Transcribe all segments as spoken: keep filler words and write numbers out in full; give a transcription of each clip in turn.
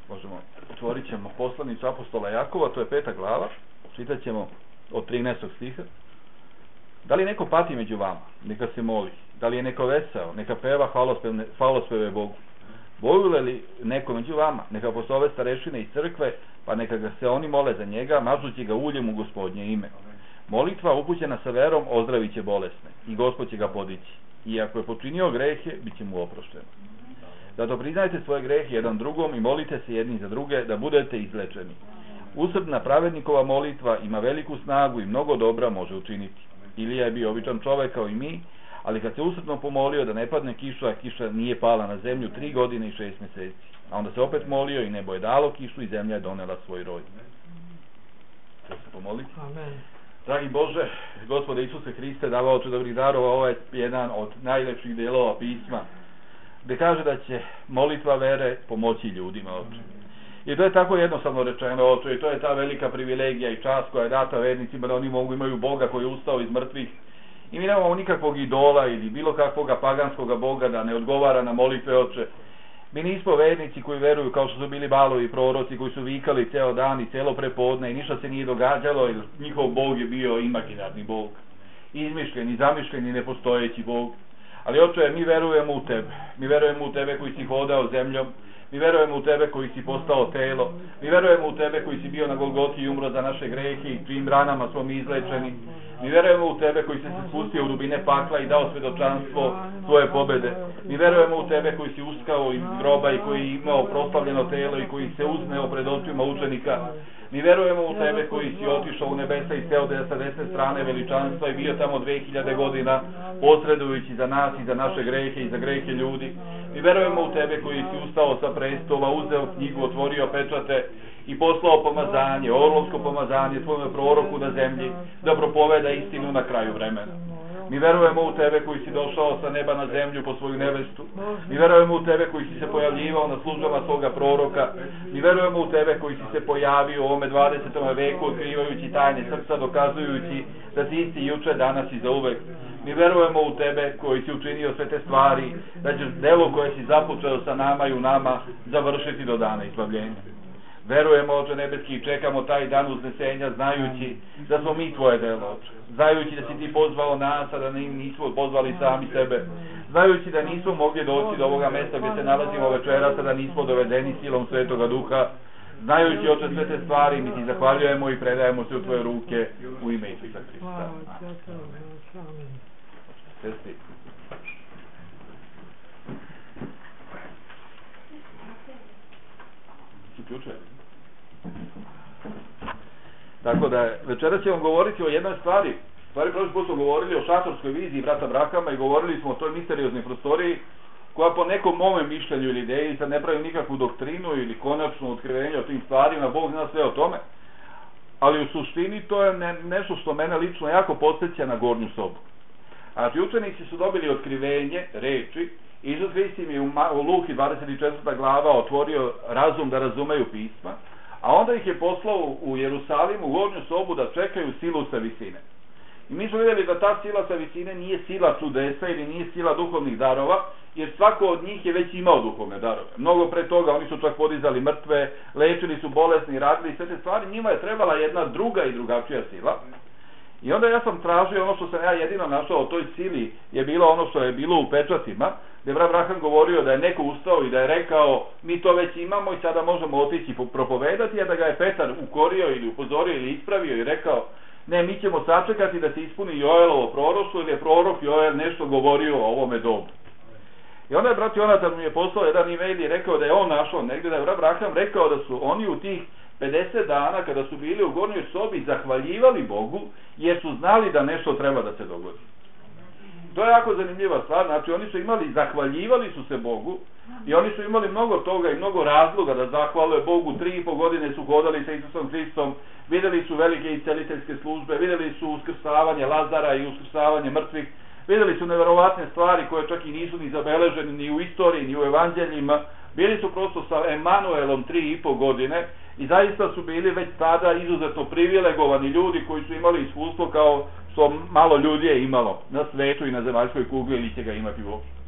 Možemo, otvorit ćemo poslanicu apostola Jakova, to je peta glava, čitat ćemo od trinaestog stiha. Da li neko pati među vama, neka se moli. Da li je neko veseo, neka peva hvalospeve Bogu. Bojuje li neko među vama, neka pozove starešine iz crkve, pa neka ga se oni mole za njega, mažući ga uljem u Gospodnje ime. Molitva upućena sa verom ozdravit će bolesne i Gospod će ga podići. I ako je počinio grehe, bit će mu oprošteno. Zato priznajte svoje grehe jedan drugom i molite se jedni za druge da budete izlečeni. Usrdna pravednikova molitva ima veliku snagu i mnogo dobra može učiniti. Ilija je bio običan čovek kao i mi, ali kad se usrdno pomolio da ne padne kiša, kiša nije pala na zemlju tri godine i šest mjeseci. A onda se opet molio i nebo je dalo kišu i zemlja je donela svoj roj. Da se pomoliti. Amen. Dragi Bože, Gospode Isuse Hriste, davaoče dobrih darova, ovo je jedan od najlepših delova pisma, gde kaže da će molitva vere pomoći ljudima, oče. I to je tako jednostavno rečeno, oče, i to je ta velika privilegija i čast koja je data vernicima, da oni mogu imaju Boga koji je ustao iz mrtvih. I mi nemamo nikakvog idola ili bilo kakvog paganskog Boga da ne odgovara na molitve, oče. Mi nismo vernici koji veruju kao što su bili balovi proroci koji su vikali ceo dan i celo prepodne i ništa se nije događalo, jer njihov Bog je bio imaginarni Bog. Izmišljeni, zamišljeni, nepostojeći Bog. Ali oče, mi verujemo u tebe. Mi verujemo u tebe koji si hodao zemljom. Mi verujemo u tebe koji si postao telo. Mi verujemo u tebe koji si bio na Golgoti i umro za naše grehe i čijim ranama smo mi izlečeni. Mi verujemo u tebe koji si se spustio u dubine pakla i dao svedočanstvo svoje pobede. Mi verujemo u tebe koji si uskao iz groba i koji je imao proslavljeno telo i koji se uzneo pred očima učenika. Mi verujemo u tebe koji si otišao u nebesa i seo sa desne strane veličanstva i bio tamo dve hiljade godina posredujući za nas i za naše grehe i za grehe ljudi. Mi verujemo u tebe koji si ustao sa prestola, uzeo knjigu, otvorio pečate i poslao pomazanje, orlovsko pomazanje tvojom proroku na zemlji da propoveda istinu na kraju vremena. Mi verujemo u tebe koji si došao sa neba na zemlju po svoju nevestu. Mi verujemo u tebe koji si se pojavljivao na službama svoga proroka. Mi verujemo u tebe koji si se pojavio u ovome dvadesetom veku otkrivajući tajne srca, dokazujući da si isti juče, danas i zauvek. Mi verujemo u tebe koji si učinio sve te stvari, da ćeš delo koje si započeo sa nama i u nama završiti do dana izbavljenja. Verujemo, Oče nebeski, i čekamo taj dan uznesenja, znajući da smo mi tvoje delo, Oče. Znajući da si ti pozvao nas, a da nismo pozvali sami sebe. Znajući da nismo mogli doći do ovoga mesta gdje se nalazimo večeras, a da nismo dovedeni silom Svetoga Duha. Znajući, Oče, sve te stvari, mi ti zahvaljujemo i predajemo se u tvoje ruke u ime Isusa Hrista. Sesti. Uključuje. Tako da, večera ćemo govoriti o jednoj stvari. Stvari prošli put smo govorili o šatorskoj viziji brata Brahama i govorili smo o toj misterioznoj prostoriji koja po nekom mome mišljenju ili ideji sad ne pravi nikakvu doktrinu ili konačno otkrivenje o tim stvarima, Bog zna sve o tome. Ali u suštini to je ne, nešto što mene lično jako podsjeća na gornju sobu. Znači, učenici su dobili otkrivenje reči. Isus Hrist im je u, u Luki dvadeset četvrta glava otvorio razum da razumeju pisma, a onda ih je poslao u Jerusalim u gornju sobu da čekaju silu sa visine. I mi smo vidjeli da ta sila sa visine nije sila čudesa ili nije sila duhovnih darova, jer svako od njih je već imao duhovne darove. Mnogo pre toga oni su čak podizali mrtve, lečili su bolesni, radili sve te stvari, njima je trebala jedna druga i drugačija sila. I onda ja sam tražio ono što sam ja jedino našao o toj sili je bilo ono što je bilo u pečatima, gdje brat Braham govorio da je neko ustao i da je rekao mi to već imamo i sada možemo otići propovedati, a da ga je Petar ukorio ili upozorio ili ispravio i rekao ne, mi ćemo sačekati da se ispuni Joelovo proroštvo ili je prorok Joel nešto govorio o ovome dobu. I onda je brat Jonatan mi je poslao jedan e-mail i rekao da je on našao negdje, da je brat Braham rekao da su oni u tih pedeset dana kada su bili u gornjoj sobi zahvaljivali Bogu jer su znali da nešto treba da se dogodi. To je jako zanimljiva stvar, znači oni su imali, zahvaljivali su se Bogu i oni su imali mnogo toga i mnogo razloga da zahvale Bogu. Tri i po godine su hodali sa Isusom Hristom, vidjeli su velike isceliteljske službe, vidjeli su uskrsavanje Lazara i uskrsavanje mrtvih, vidjeli su neverovatne stvari koje čak i nisu ni zabeležene ni u istoriji, ni u evanđeljima. Bili su prosto sa Emanuelom tri i po godine i zaista su bili već tada izuzetno privilegovani ljudi koji su imali iskustvo kao što malo ljudi je imalo na svetu i na zemaljskoj kugli ili će ga imati uopšte.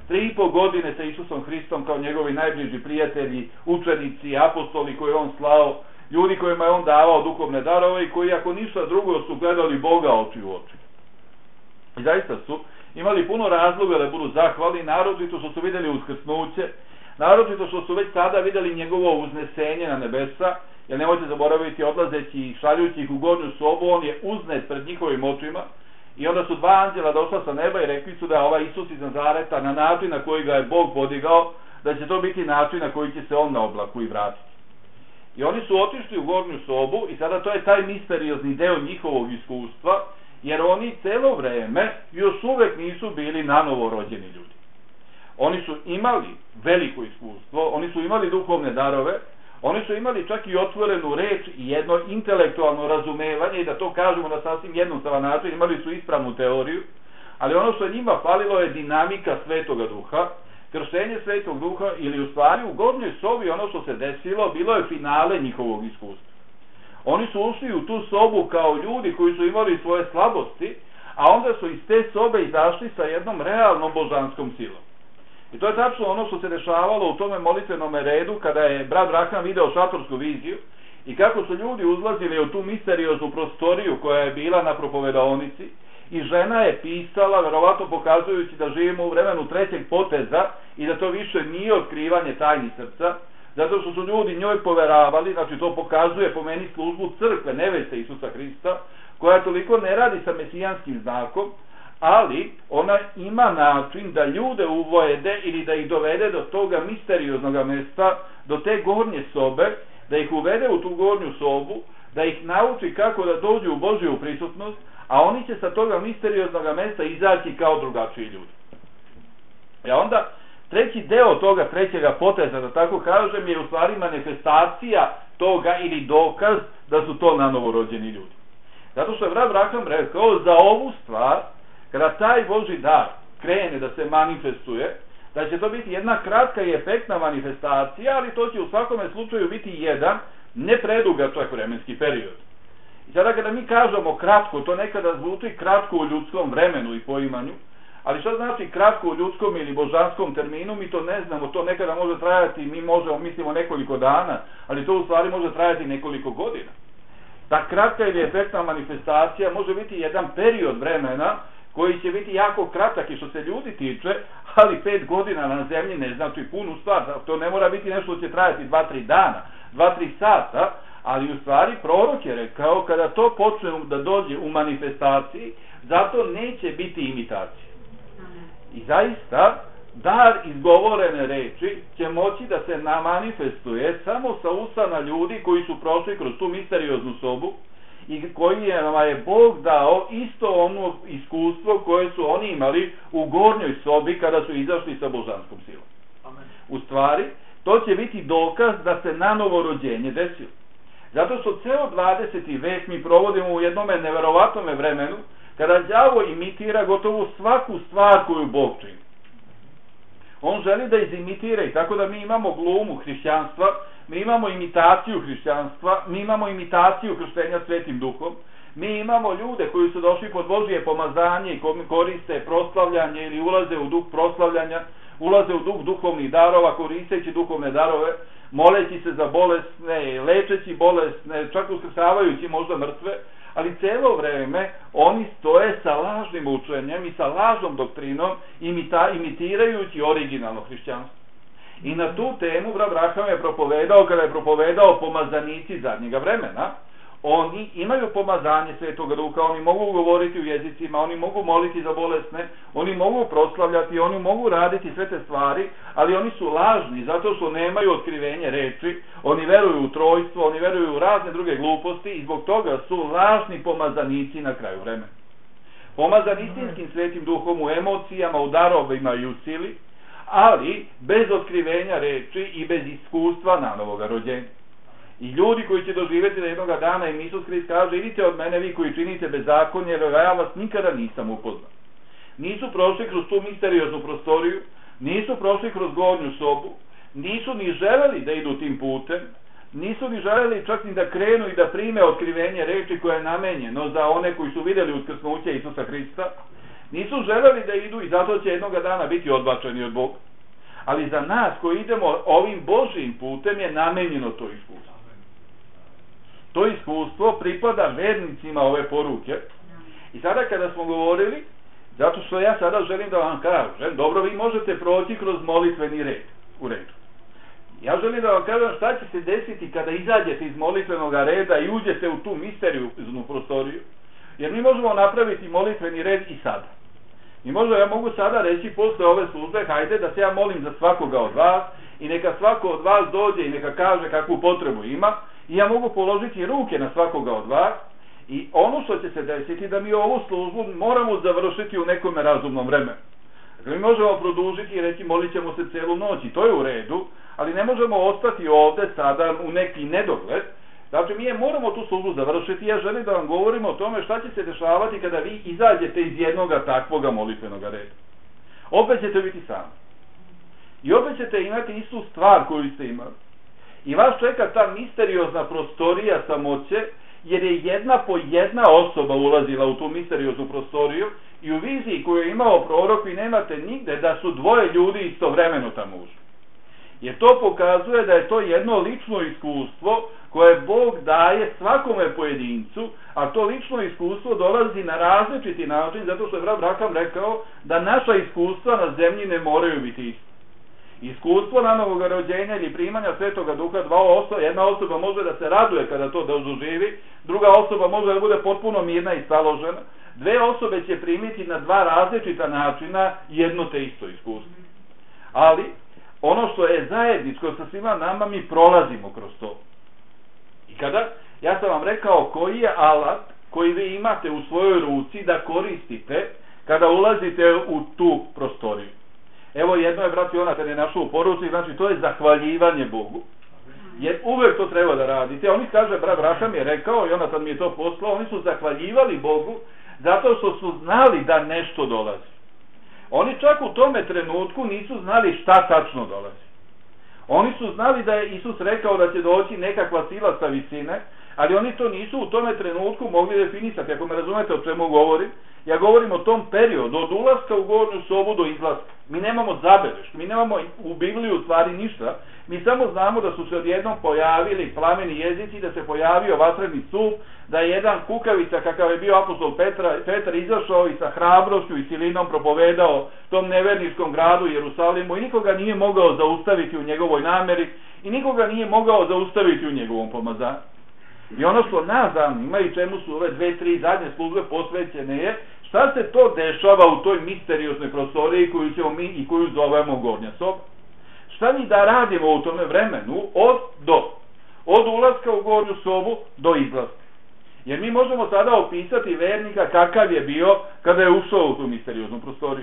tri i po godine sa Isusom Hristom kao njegovi najbliži prijatelji, učenici, apostoli koje on slao, ljudi kojima je on davao duhovne darove i koji ako ništa drugo su gledali Boga oči u oči. I zaista su imali puno razloga da budu zahvalni, naročito što su vidjeli uskrsnuće, naročito što su već sada vidjeli njegovo uznesenje na nebesa, jer nemojte zaboraviti, odlazeći i šaljući ih u gornju sobu, on je uznet pred njihovim očima, i onda su dva anđela došla sa neba i rekli su da ovaj Isus iz Nazareta, na način na koji ga je Bog podigao, da će to biti način na koji će se on na oblaku i vratiti. I oni su otišli u gornju sobu i sada to je taj misteriozni deo njihovog iskustva, jer oni celo vreme još uvek nisu bili nanovo rođeni ljudi. Oni su imali veliko iskustvo, oni su imali duhovne darove, oni su imali čak i otvorenu reč i jedno intelektualno razumevanje, i da to kažemo na sasvim jednostavan način, imali su ispravnu teoriju, ali ono što njima falilo je dinamika Svetoga Duha, krštenje Svetog Duha, ili u stvari u gornjoj sobi ono što se desilo bilo je finale njihovog iskustva. Oni su ušli u tu sobu kao ljudi koji su imali svoje slabosti, a onda su iz te sobe izašli sa jednom realnom božanskom silom. I to je tačno ono što se dešavalo u tome molitvenom redu kada je brat Raham video šatorsku viziju i kako su ljudi uzlazili u tu misterioznu prostoriju koja je bila na propovedaonici, i žena je pisala, verovatno pokazujući da živimo u vremenu trećeg poteza i da to više nije otkrivanje tajni srca, zato što su ljudi njoj poveravali. Znači to pokazuje po meni službu crkve, neveste Isusa Hrista, koja toliko ne radi sa mesijanskim znakom, ali ona ima način da ljude uvojede ili da ih dovede do toga misterioznog mesta, do te gornje sobe, da ih uvede u tu gornju sobu, da ih nauči kako da dođu u Božju prisutnost, a oni će sa toga misterioznog mesta izaći kao drugačiji ljudi. I onda treći deo toga trećega poteza, da tako kažem, je u stvari manifestacija toga ili dokaz da su to nanovorođeni ljudi. Zato što je brat Raham rekao, za ovu stvar, kada taj Božji dar krene da se manifestuje, da će to biti jedna kratka i efektna manifestacija, ali to će u svakome slučaju biti jedan nepredugačak vremenski period. I sada kada mi kažemo kratko, to nekada zvuči kratko u ljudskom vremenu i poimanju, ali što znači kratko u ljudskom ili božanskom terminu, mi to ne znamo, to nekada može trajati, mi možemo mislimo nekoliko dana, ali to u stvari može trajati nekoliko godina. Ta kratka ili efektna manifestacija može biti jedan period vremena koji će biti jako kratak i što se ljudi tiče, ali pet godina na zemlji ne znači punu stvar. To ne mora biti nešto što će trajati dva tri dana, dva tri sata, ali u stvari prorok je rekao, kada to počne da dođe u manifestaciji, zato neće biti imitacije. I zaista, dar izgovorene reči će moći da se manifestuje samo sa usana ljudi koji su prošli kroz tu misterioznu sobu i koji je, je Bog dao isto ono iskustvo koje su oni imali u gornjoj sobi kada su izašli sa božanskom silom. Amen. U stvari, to će biti dokaz da se nanovo rođenje desilo. Zato što ceo dvadeseti vek mi provodimo u jednome neverovatnome vremenu, kada đavo imitira gotovo svaku stvar koju Bog čini. On želi da izimitira, i tako da mi imamo glumu hrišćanstva, mi imamo imitaciju hrišćanstva, mi imamo imitaciju krštenja Svetim Duhom, mi imamo ljude koji su došli pod Božije pomazanje i koriste proslavljanje ili ulaze u duh proslavljanja, ulaze u duh duhovnih darova, koristeći duhovne darove, moleći se za bolesne, lečeći bolesne, čak uskrsavajući možda mrtve, ali celo vreme oni stoje sa lažnim učenjem i sa lažnom doktrinom, imita, imitirajući originalno hrišćanstvo. I na tu temu brat Raham je propovedao, kada je propovedao pomazanici zadnjega vremena. Oni imaju pomazanje Svetoga Duha, oni mogu govoriti u jezicima, oni mogu moliti za bolesne, oni mogu proslavljati, oni mogu raditi sve te stvari, ali oni su lažni zato što nemaju otkrivenje reči, oni veruju u trojstvo, oni veruju u razne druge gluposti i zbog toga su lažni pomazanici na kraju vremena. Pomazan istinskim Svetim Duhom u emocijama, u darovima i u sili, ali bez otkrivenja reči i bez iskustva nanovoga rođenja. I ljudi koji će doživjeti da jednoga dana im Isus Hrist kaže, idite od mene vi koji činite bezakonje, jer ja vas nikada nisam upoznao. Nisu prošli kroz tu misterioznu prostoriju, nisu prošli kroz gornju sobu, nisu ni želeli da idu tim putem, nisu ni želeli čak ni da krenu i da prime otkrivenje reči koje je namenjeno za one koji su vidjeli uskrsnuće Isusa Hrista, Nisu želeli da idu i zato će jednoga dana biti odbačeni od Boga. Ali za nas koji idemo ovim Božjim putem je namenjeno to iskustvo. To iskustvo pripada vernicima ove poruke. I sada kada smo govorili, zato što ja sada želim da vam kažem, dobro, vi možete proći kroz molitveni red, u redu. Ja želim da vam kažem šta će se desiti kada izađete iz molitvenog reda i uđete u tu misterioznu prostoriju. Jer mi možemo napraviti molitveni red i sada. I možda ja mogu sada reći posle ove službe, hajde da se ja molim za svakoga od vas i neka svako od vas dođe i neka kaže kakvu potrebu ima i ja mogu položiti ruke na svakoga od vas i ono što će se desiti da mi ovu službu moramo završiti u nekom razumnom vremenu. Dakle, mi možemo produžiti i reći molit ćemo se celu noć i to je u redu, ali ne možemo ostati ovde sada u neki nedogled. Znači, mi je moramo tu službu završiti. Ja želim da vam govorim o tome šta će se dešavati kada vi izađete iz jednoga takvoga molitvenog reda. Opet ćete biti sami. I opet ćete imati istu stvar koju ste imali. I vas čeka ta misteriozna prostorija samoće, jer je jedna po jedna osoba ulazila u tu misterioznu prostoriju i u viziji koju je imao prorok vi nemate nigde da su dvoje ljudi istovremeno tamo ušli. Jer to pokazuje da je to jedno lično iskustvo koje Bog daje svakome pojedincu, a to lično iskustvo dolazi na različiti način, zato što je brat Branham rekao da naša iskustva na zemlji ne moraju biti iste. Iskustvo nanovog rođenja ili primanja Svetoga Duha, dva osoba, jedna osoba može da se raduje kada to doživi, druga osoba može da bude potpuno mirna i staložena. Dve osobe će primiti na dva različita načina jedno te isto iskustvo. Ali ono što je zajedničko sa svima nama, mi prolazimo kroz to. I kada, ja sam vam rekao koji je alat koji vi imate u svojoj ruci da koristite kada ulazite u tu prostoriju. Evo jedno je brat Jonatan je našao u poruci, znači to je zahvaljivanje Bogu. Jer uvek to treba da radite. Oni kaže, brat Branham je rekao, Jonatan mi je to poslao, oni su zahvaljivali Bogu zato što su znali da nešto dolazi. Oni čak u tome trenutku nisu znali šta tačno dolazi. Oni su znali da je Isus rekao da će doći nekakva sila sa visine, ali oni to nisu u tome trenutku mogli definisati. Ako me razumete o čemu govorim, ja govorim o tom periodu, od ulaska u gornju sobu do izlaska. Mi nemamo zabeleške, mi nemamo u Bibliji u stvari ništa, mi samo znamo da su se odjednom pojavili plameni jezici, da se pojavio vatreni sup, da je jedan kukavica kakav je bio apostol Petra, Petar izašao i sa hrabrošću i silinom propovedao tom neverničkom gradu Jerusalimu i nikoga nije mogao zaustaviti u njegovoj nameri i nikoga nije mogao zaustaviti u njegovom pomazanju. I ono što nas zanima i čemu su ove dve, tri zadnje službe posvećene je šta se to dešava u toj misterioznoj prostoriji koju ćemo mi i koju zovemo gornja soba. Šta mi da radimo u tome vremenu od do, od ulaska u gornju sobu do izlaska. Jer mi možemo sada opisati vernika kakav je bio kada je ušao u tu misterioznu prostoriju.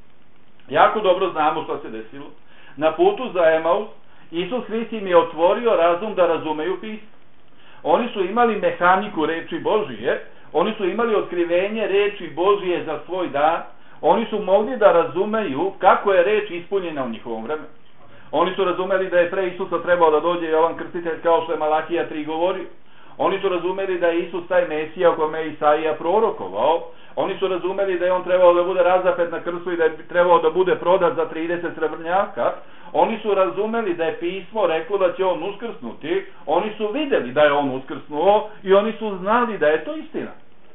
Jako dobro znamo šta se desilo. Na putu za Emaus Isus Hrist im je otvorio razum da razumeju pismo. Oni su imali mehaniku reči Božije, oni su imali otkrivenje reči Božije za svoj dan, oni su mogli da razumeju kako je reč ispunjena u njihovom vremenu. Oni su razumeli da je pre Isusa trebao da dođe Jovan Krstitelj kao što je Malahija tri govorio. Oni su razumeli da je Isus taj Mesija o kome je Isaija prorokovao. Oni su razumeli da je on trebao da bude razapet na krstu i da je trebao da bude prodat za trideset srebrnjaka. Oni su razumeli da je pismo reklo da će on uskrsnuti. Oni su videli da je on uskrsnuo i oni su znali da je to istina.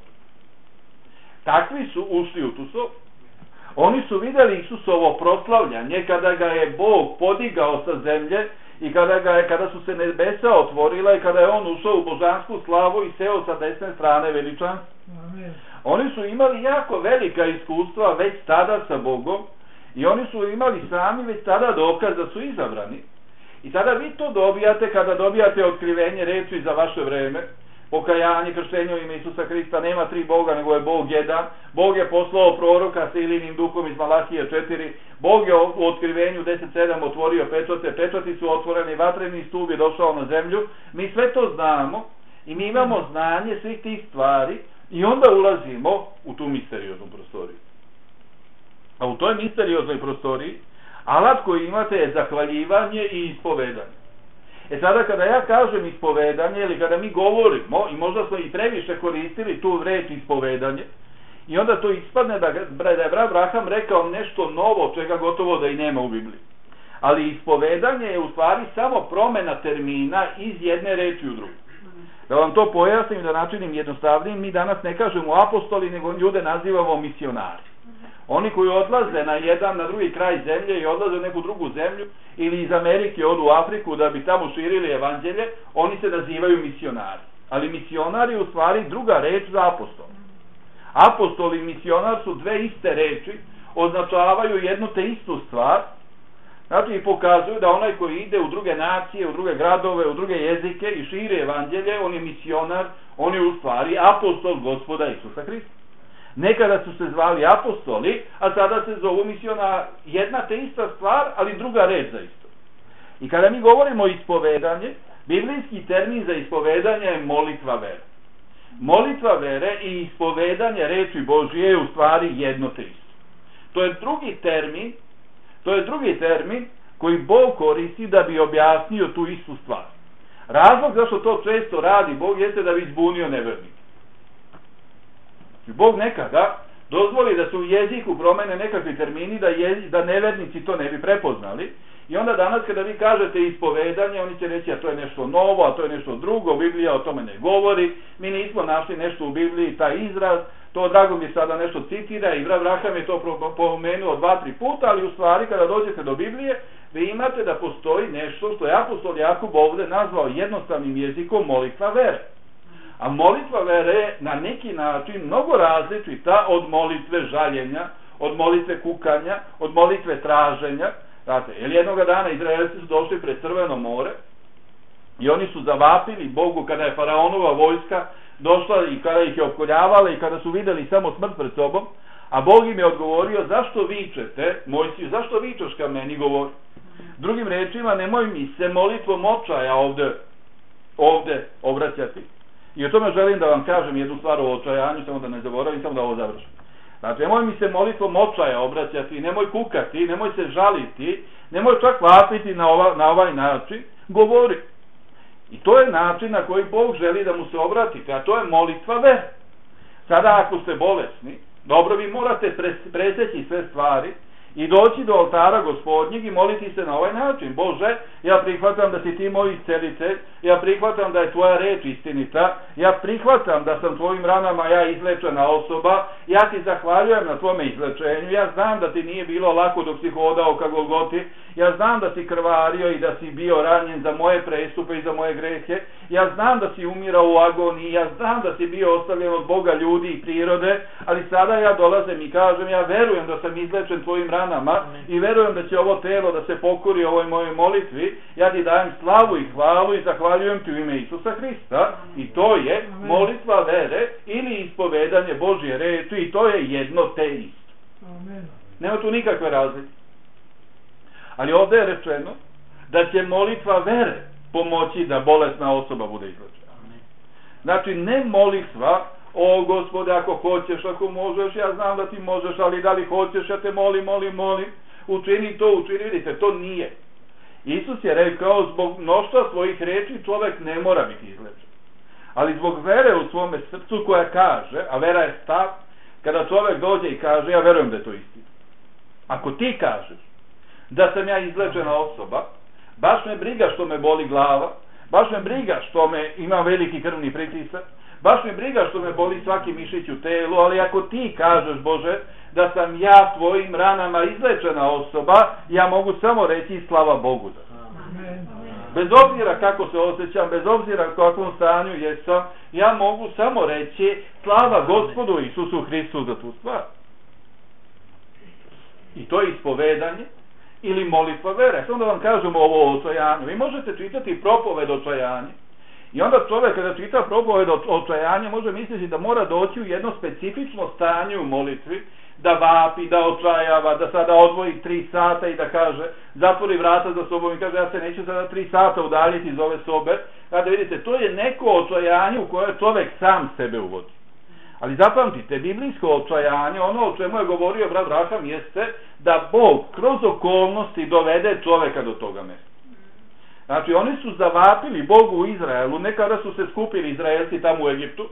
Takvi su ušli u tu sobu. Oni su videli Isusovo proslavljanje kada ga je Bog podigao sa zemlje i kada, ga je, kada su se nebesa otvorila i kada je on ušao u božansku slavu i seo sa desne strane veličanstva. Oni su imali jako velika iskustva već tada sa Bogom i oni su imali sami već tada dokaz da su izabrani. I tada vi to dobijate kada dobijate otkrivenje reči za vaše vreme. Pokajanje, krštenje u ime Isusa Hrista, nema tri Boga, nego je Bog jedan. Bog je poslao proroka sa ilinim duhom iz Malahije četiri. Bog je u otkrivenju deset sedam otvorio pečate, pečati su otvoreni, vatreni stup je došao na zemlju. Mi sve to znamo i mi imamo znanje svih tih stvari i onda ulazimo u tu misterioznu prostoriju. A u toj misterioznoj prostoriji alat koji imate je zahvaljivanje i ispovedanje. E sada kada ja kažem ispovedanje ili kada mi govorimo, i možda smo i previše koristili tu reč ispovedanje, I onda to ispadne da, da je Abraham rekao nešto novo, čega gotovo da i nema u Bibliji. Ali ispovedanje je u stvari samo promjena termina iz jedne reči u drugu. Da vam to pojasnim, da načinim jednostavnim, mi danas ne kažemo apostoli, nego ljude nazivamo misionari. Oni koji odlaze na jedan, na drugi kraj zemlje i odlaze u neku drugu zemlju, ili iz Amerike odu u Afriku da bi tamo širili evanđelje, oni se nazivaju misionari. Ali misionar je u stvari druga reč za apostol. Apostol i misionar su dve iste reči, označavaju jednu te istu stvar, znači i pokazuju da onaj koji ide u druge nacije, u druge gradove, u druge jezike i širi evanđelje, on je misionar, on je u stvari apostol Gospoda Isusa Hrista. Nekada su se zvali apostoli, a sada se zovu misionar. Jedna te ista stvar, ali druga reč za isto. I kada mi govorimo o ispovedanje, biblijski termin za ispovedanje je molitva vere. Molitva vere i ispovedanje reči Božije je u stvari jedno te isto. To je drugi termin, to je drugi termin koji Bog koristi da bi objasnio tu istu stvar. Razlog zašto to često radi Bog jeste da bi izbunio nevernike. Bog nekada dozvoli da se u jeziku promene nekakvi termini da, jezik, da nevernici to ne bi prepoznali. I onda danas kada vi kažete ispovedanje, oni će reći, a to je nešto novo, a to je nešto drugo, Biblija o tome ne govori, mi nismo našli nešto u Bibliji, taj izraz, to drago mi sada nešto citira i Abraham je to pomenuo dva, tri puta, ali u stvari kada dođete do Biblije, vi imate da postoji nešto što je apostol Jakub ovdje nazvao jednostavnim jezikom molitva vere. A molitva vere je na neki način mnogo različita od molitve žaljenja, od molitve kukanja, od molitve traženja. Znate, jer jednoga dana Izraelci su došli pred Crveno more i oni su zavapili Bogu kada je faraonova vojska došla i kada ih je opkoljavala i kada su vidjeli samo smrt pred sobom, a Bog im je odgovorio, zašto vičete, Mojsiju, zašto vičeš ka meni, govori. Drugim rečima, nemoj mi se molitvom očaja ovde, ovde obraćati. I o tome želim da vam kažem jednu stvar o očajanju, samo da ne zaboravim, samo da ovo završim. Znači, nemoj mi se molitvom očaja obraćati, nemoj kukati, nemoj se žaliti, nemoj čak vapiti na, ova, na ovaj način, govori. I to je način na koji Bog želi da mu se obratite, a to je molitva vere. Sada ako ste bolesni, dobro, vi morate preseći sve stvari i doći do oltara Gospodnjeg i moliti se na ovaj način. Bože, ja prihvatam da si ti moj iscelitelj, ja prihvatam da je tvoja reč istinita, ja prihvatam da sam tvojim ranama ja izlečena osoba, ja ti zahvaljujem na tvome izlečenju, ja znam da ti nije bilo lako dok si hodao ka Golgoti, ja znam da si krvario i da si bio ranjen za moje prestupe i za moje grehe, ja znam da si umirao u agoniji, ja znam da si bio ostavljen od Boga, ljudi i prirode, ali sada ja dolazim i kažem, ja verujem da sam izlečen tvojim ranama i verujem da će ovo telo da se pokori ovoj mojoj molitvi, ja ti dajem slavu i hvalu i zahvaljujem ti u ime Isusa Hrista. I to je molitva vere ili ispovedanje Božje reči i to je jedno te isto. Nema tu nikakve razlike. Ali ovdje je rečeno da će molitva vere pomoći da bolesna osoba bude izlečena. Znači, ne molitva, o Gospode, ako hoćeš, ako možeš, ja znam da ti možeš, ali da li hoćeš, ja te molim, molim, molim, učini to, učini, vidite, to nije. Isus je rekao, zbog mnoštva svojih reči čovjek ne mora biti izlečen. Ali zbog vere u svome srcu koja kaže, a vera je stav, kada čovjek dođe i kaže, ja verujem da je to istina. Ako ti kažeš da sam ja izlečena osoba, baš me briga što me boli glava, baš me briga što me ima veliki krvni pritisak, baš me briga što me boli svaki mišić u telu, ali ako ti kažeš, Bože, da sam ja tvojim ranama izlečena osoba, ja mogu samo reći slava Bogu za to. Bez obzira kako se osjećam, bez obzira u kakvom stanju jesam, ja mogu samo reći slava Gospodu Isusu Hristu za tu stvar. I to je ispovedanje ili molitva vere. Samo da vam kažemo ovo o očajanju. Vi možete čitati propoved o očajanju. I onda čovjek kada čita propoved o očajanju može misliti da mora doći u jedno specifično stanje u molitvi, da vapi, da očajava, da sada odvoji tri sata i da kaže, zatvori vrata za sobom i kaže, ja se neću sada tri sata udaljiti iz ove sobe. Kada vidite, to je neko očajanje u koje čovjek sam sebe uvodi. Ali zapamtite, biblijsko očajanje, ono o čemu je govorio brat Abraham, jeste da Bog kroz okolnosti dovede čovjeka do toga mjesta. Znači, oni su zavapili Bogu u Izraelu, nekada su se skupili Izraelci tamo u Egiptu,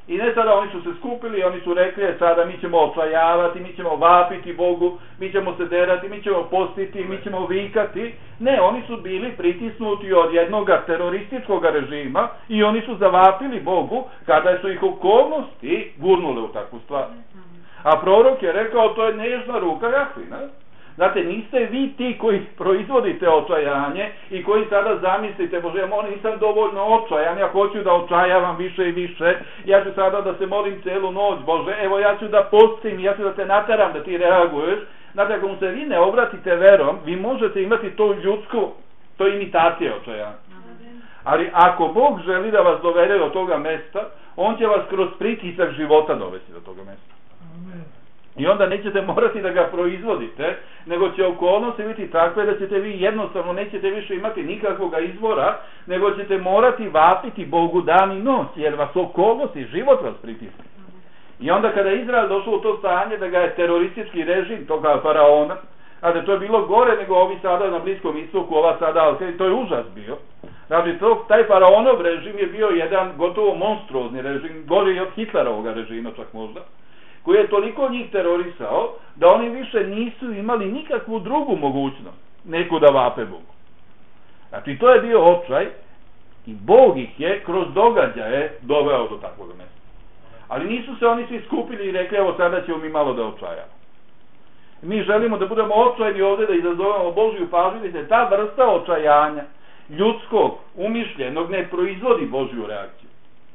I ne sada, oni su se skupili, oni su rekli, e, sada mi ćemo očajavati, mi ćemo vapiti Bogu, mi ćemo se derati, mi ćemo postiti, mi ćemo vikati. Ne, oni su bili pritisnuti od jednog terorističkog režima i oni su zavapili Bogu kada su ih okolnosti gurnule u takvu stvar. A prorok je rekao, to je nežna ruka Jahvina. Znate, niste vi ti koji proizvodite očajanje i koji sada zamislite, Bože, ja nisam dovoljno očajan, ja hoću da očajavam više i više, ja ću sada da se molim celu noć, Bože, evo ja ću da postim, ja ću da te nateram da ti reaguješ. Znate, ako mu se vi ne obratite verom, vi možete imati to ljudsko, to je imitacija očajanja. Ali ako Bog želi da vas dovede do toga mesta, on će vas kroz pritisak života dovesti do toga mesta. I onda nećete morati da ga proizvodite, nego će okolnosti biti takve da ćete vi jednostavno nećete više imati nikakvog izvora, nego ćete morati vapiti Bogu dan i noć, jer vas okolnosti, život vas pritisne. I onda kada je Izrael došao u to stanje da ga je teroristički režim toga faraona, a da to je bilo gore nego ovi sada na Bliskom istoku, ova sada, to je užas bio. Znači, to, taj faraonov režim je bio jedan gotovo monstruozni režim, gori od Hitlerovog režima čak možda, koji je toliko njih terorisao da oni više nisu imali nikakvu drugu mogućnost neku da vape Bogu. Znači, to je bio očaj i Bog ih je kroz događaje doveo do takvog mesta. Ali nisu se oni svi skupili i rekli, evo sada ćemo mi malo da očajamo. Mi želimo da budemo očajni ovdje, da izazovemo Božju pažnju, da ta vrsta očajanja ljudskog, umišljenog ne proizvodi Božju reakciju.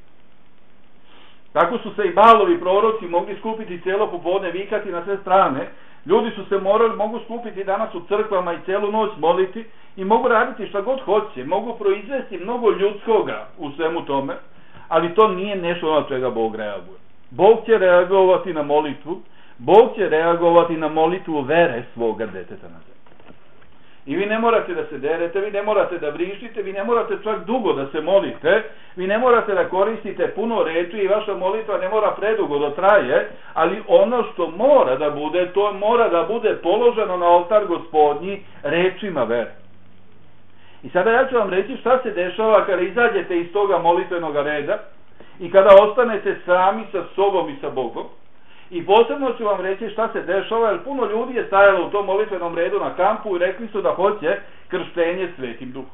Tako su se i Balovi proroci mogli skupiti cijelo popodne, vikati na sve strane. Ljudi su se morali, mogu skupiti danas u crkvama i cijelu noć moliti i mogu raditi šta god hoće, mogu proizvesti mnogo ljudskoga u svemu tome, ali to nije nešto na čega Bog reaguje. Bog će reagovati na molitvu, Bog će reagovati na molitvu vere svoga deteta na zemlji. I vi ne morate da se derete, vi ne morate da vrištite, vi ne morate čak dugo da se molite, vi ne morate da koristite puno reči i vaša molitva ne mora predugo da traje, ali ono što mora da bude, to mora da bude položeno na oltar Gospodnji rečima vere. I sada ja ću vam reći šta se dešava kada izađete iz toga molitvenog reda i kada ostanete sami sa sobom i sa Bogom. I posebno ću vam reći šta se dešava, jer puno ljudi je stajalo u tom molitvenom redu na kampu i rekli su da hoće krštenje Svetim Duhom.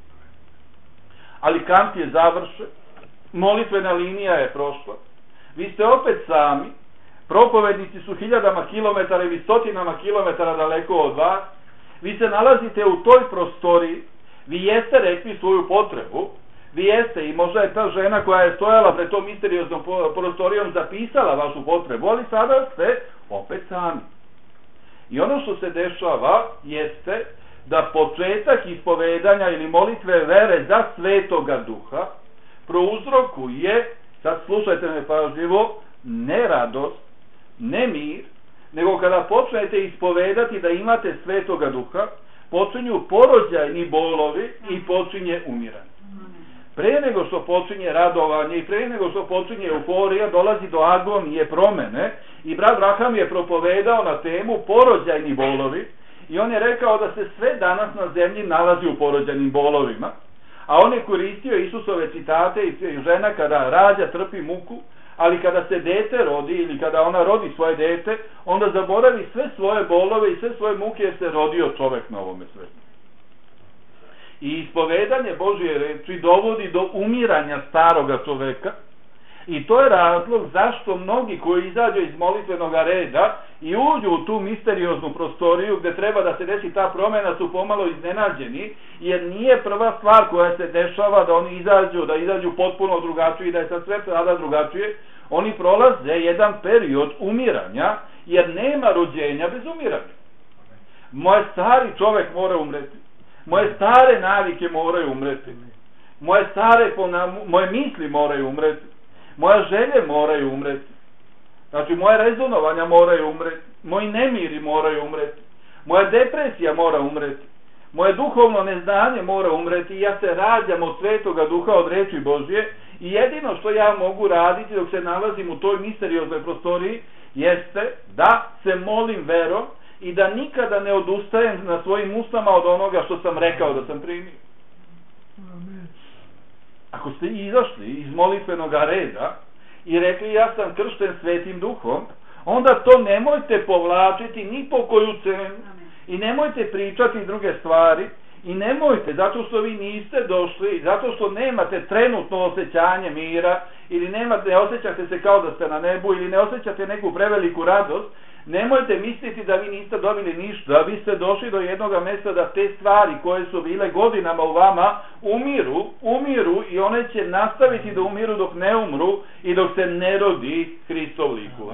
Ali kamp je završen, molitvena linija je prošla, vi ste opet sami, propovednici su hiljadama kilometara ili stotinama kilometara daleko od vas, vi se nalazite u toj prostoriji, vi jeste rekli svoju potrebu, vi jeste i možda je ta žena koja je stojala pred tom misterioznom prostorijom zapisala vašu potrebu, ali sada ste opet sami. I ono što se dešava jeste da početak ispovedanja ili molitve vere za Svetoga Duha prouzrokuje, sad slušajte me pažljivo, ne radost, ne mir, nego kada počnete ispovedati da imate Svetoga Duha, počinju porođajni bolovi i počinje umiranje. Pre nego što počinje radovanje i pre nego što počinje euforija, dolazi do agonije promene i brat Braham je propovedao na temu porođajni bolovi i on je rekao da se sve danas na zemlji nalazi u porođajnim bolovima, a on je koristio Isusove citate i žena kada rađa trpi muku, ali kada se dete rodi ili kada ona rodi svoje dete, onda zaboravi sve svoje bolove i sve svoje muke jer se rodio čovek na ovome svetu. I ispovedanje Božje reči dovodi do umiranja staroga čoveka i to je razlog zašto mnogi koji izađu iz molitvenog reda i uđu u tu misterioznu prostoriju gde treba da se desi ta promena su pomalo iznenađeni, jer nije prva stvar koja se dešava da oni izađu, da izađu potpuno drugačije i da je sad sve sada drugačije. Oni prolaze jedan period umiranja, jer nema rođenja bez umiranja. Moj stari čovek mora umreti. Moje stare navike moraju umreti. Moje stare moje misli moraju umreti. Moje želje moraju umreti. Znači, moje rezonovanja moraju umreti. Moji nemiri moraju umreti. Moja depresija mora umreti. Moje duhovno neznanje mora umreti i ja se rađam od Svetoga Duha, od reči Božje i jedino što ja mogu raditi dok se nalazim u toj misterioznoj prostoriji jeste da se molim verom i da nikada ne odustajem na svojim ustama od onoga što sam rekao da sam primio. Ako ste izašli iz molitvenog reda i rekli ja sam kršten Svetim Duhom, onda to nemojte povlačiti ni po koju cenu i nemojte pričati druge stvari i nemojte, zato što vi niste došli, zato što nemate trenutno osjećanje mira ili nemate, ne osjećate se kao da ste na nebu ili ne osjećate neku preveliku radost, nemojte misliti da vi niste dobili ništa, vi ste došli do jednog mjesta da te stvari koje su bile godinama u vama umiru, umiru i one će nastaviti da umiru dok ne umru i dok se ne rodi Hristov lik.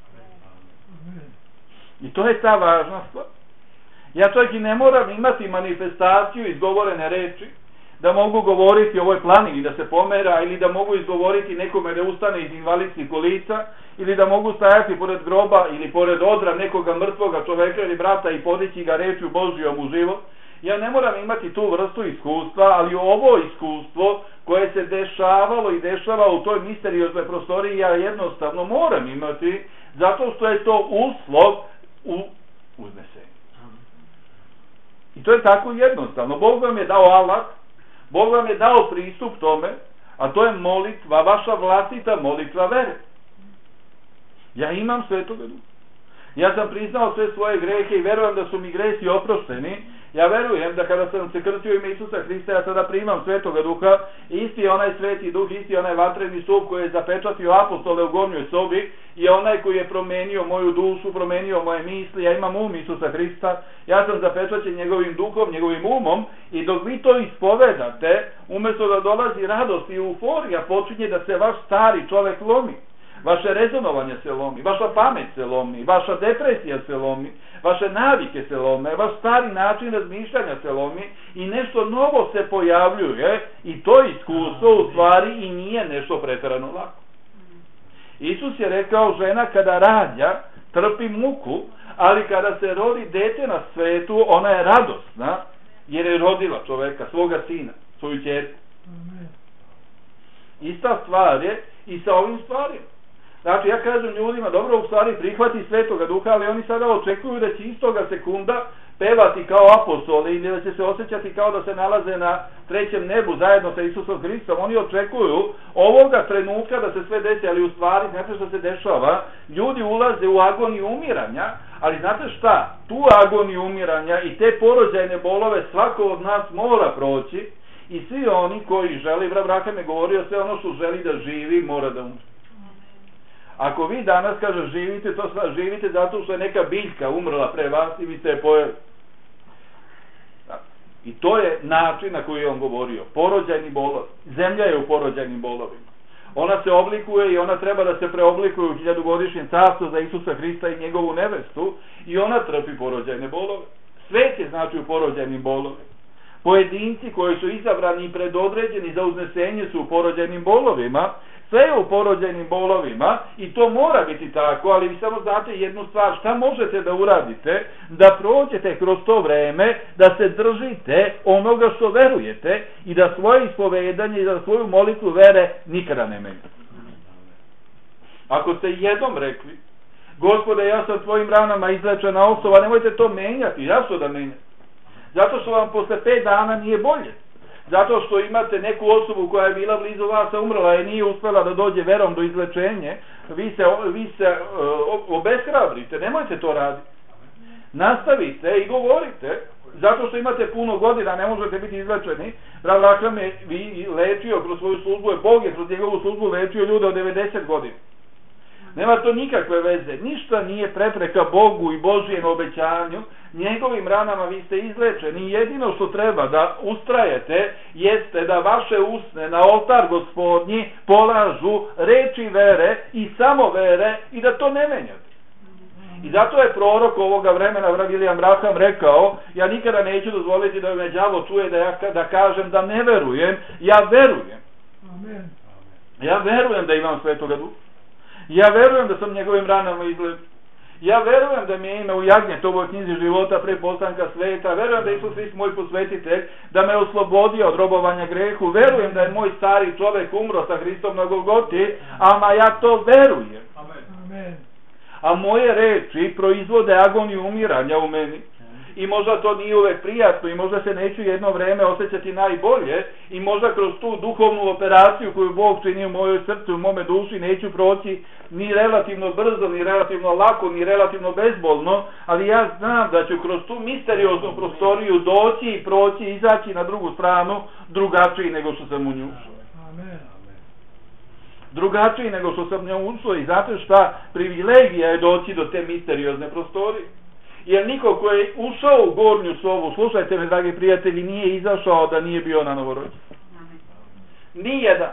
I to je ta važna stvar. Ja čak i ne moram imati manifestaciju izgovorene reči, da mogu govoriti o ovoj planini da se pomera, ili da mogu izgovoriti nekome da ustane iz invalidskih kolica, ili da mogu stajati pored groba ili pored odra nekoga mrtvoga čoveka ili brata i podići ga rečju Božijom u život. Ja ne moram imati tu vrstu iskustva, ali ovo iskustvo koje se dešavalo i dešava u toj misterioznoj prostoriji ja jednostavno moram imati, zato što je to uslov u uznesenju. I to je tako jednostavno. Bog vam je dao alat, Bog vam je dao pristup tome, a to je molitva, vaša vlastita molitva vere. Ja imam Svetoga Duha. Ja sam priznao sve svoje grehe i verujem da su mi gresi oprošteni. Ja verujem da kada sam se krstio ime Isusa Hrista, ja sada primam Svetoga Duha, isti je onaj Sveti Duh, isti je onaj vatreni stup koji je zapečatio apostole u gornjoj sobi i onaj koji je promenio moju dušu, promenio moje misli. Ja imam um Isusa Hrista, ja sam zapečaćen njegovim duhom, njegovim umom i dok vi to ispovedate, umjesto da dolazi radost i euforija, počinje da se vaš stari čovek lomi. Vaše rezonovanje se lomi, vaša pamet se lomi, vaša depresija se lomi, vaše navike se lome, vaš stari način razmišljanja se lomi i nešto novo se pojavljuje i to iskustvo u stvari i nije nešto preterano lako. Isus je rekao, žena kada rađa trpi muku, ali kada se rodi dete na svetu, ona je radosna jer je rodila čoveka, svoga sina, svoju ćerku. Ista stvar je i sa ovim stvarima. Znači ja kažem ljudima, dobro u stvari prihvati Svetoga Duha, ali oni sada očekuju da će istoga sekunda pevati kao apostoli ili da će se osjećati kao da se nalaze na trećem nebu zajedno sa Isusom Hristom. Oni očekuju ovoga trenutka da se sve desi, ali u stvari znate što se dešava, ljudi ulaze u agoniju umiranja, ali znate šta, tu agoniju umiranja i te porođajne bolove svako od nas mora proći i svi oni koji želi, Abraham je govorio, sve ono što želi da živi mora da umre. Ako vi danas, kaže, živite, to živite zato što je neka biljka umrla pre vas i vi ste je pojeli. I to je način na koji je on govorio. Porođajni bolovi. Zemlja je u porođajnim bolovima. Ona se oblikuje i ona treba da se preoblikuje u hiljadugodišnjem carstvu za Isusa Hrista i njegovu nevestu i ona trpi porođajne bolove. Svet je znači u porođajnim bolovima. Pojedinci koji su izabrani i predodređeni za uznesenje su u porođajnim bolovima, sve je u porođajnim bolovima i to mora biti tako, ali vi samo znate jednu stvar, šta možete da uradite, da prođete kroz to vreme, da se držite onoga što verujete i da svoje ispovedanje i da svoju molitvu vere nikada ne menjate. Ako ste jednom rekli, Gospode, ja sam tvojim ranama izlečena osoba, nemojte to menjati. Zašto da menjate? Zato što vam posle pet dana nije bolje. Zato što imate neku osobu koja je bila blizu vas, a umrla i nije uspela da dođe verom do izlečenja, vi se, vi se uh, obeshrabrite, nemojte to raditi. Nastavite i govorite, zato što imate puno godina, ne možete biti izlečeni. Abraham je vi lečio kroz svoju službu, je Bog je kroz njegovu službu lečio ljude od devedeset godina. Nema to nikakve veze, ništa nije prepreka Bogu i Božijem obećanju, njegovim ranama vi ste izlečeni. Jedino što treba da ustrajete jeste da vaše usne na oltar Gospodnji polažu reči vere i samo vere i da to ne menjate. I zato je prorok ovoga vremena William Branham rekao, ja nikada neću dozvoliti da me đavo čuje da ja da kažem da ne verujem, ja verujem. Ja verujem da imam Svetoga Duha. Ja verujem da sam njegovim ranama izlečen. Ja verujem da mi je ime u Jagnjetovoj knjizi života pre postanka sveta. Verujem da je Isus Hrist moj posvetitelj, da me oslobodio od robovanja grehu. Verujem da je moj stari čovek umro sa Hristom na Golgoti, ama ja to verujem. Amen. A moje reči proizvode agoniju umiranja u meni. i možda to nije uvek prijatno i možda se neću jedno vreme osjećati najbolje i možda kroz tu duhovnu operaciju koju Bog čini u mojoj srcu, u mome duši neću proći ni relativno brzo, ni relativno lako, ni relativno bezbolno, ali ja znam da ću kroz tu misterioznu prostoriju doći i proći, izaći na drugu stranu drugačiji nego što sam u nju ušao. Amen. Drugačiji nego što sam u nju ušao i zato šta privilegija je doći do te misteriozne prostorije. Jer niko ko je ušao u gornju sobu, slušajte me dragi prijatelji, nije izašao da nije bio na novorođenju. Nijedan.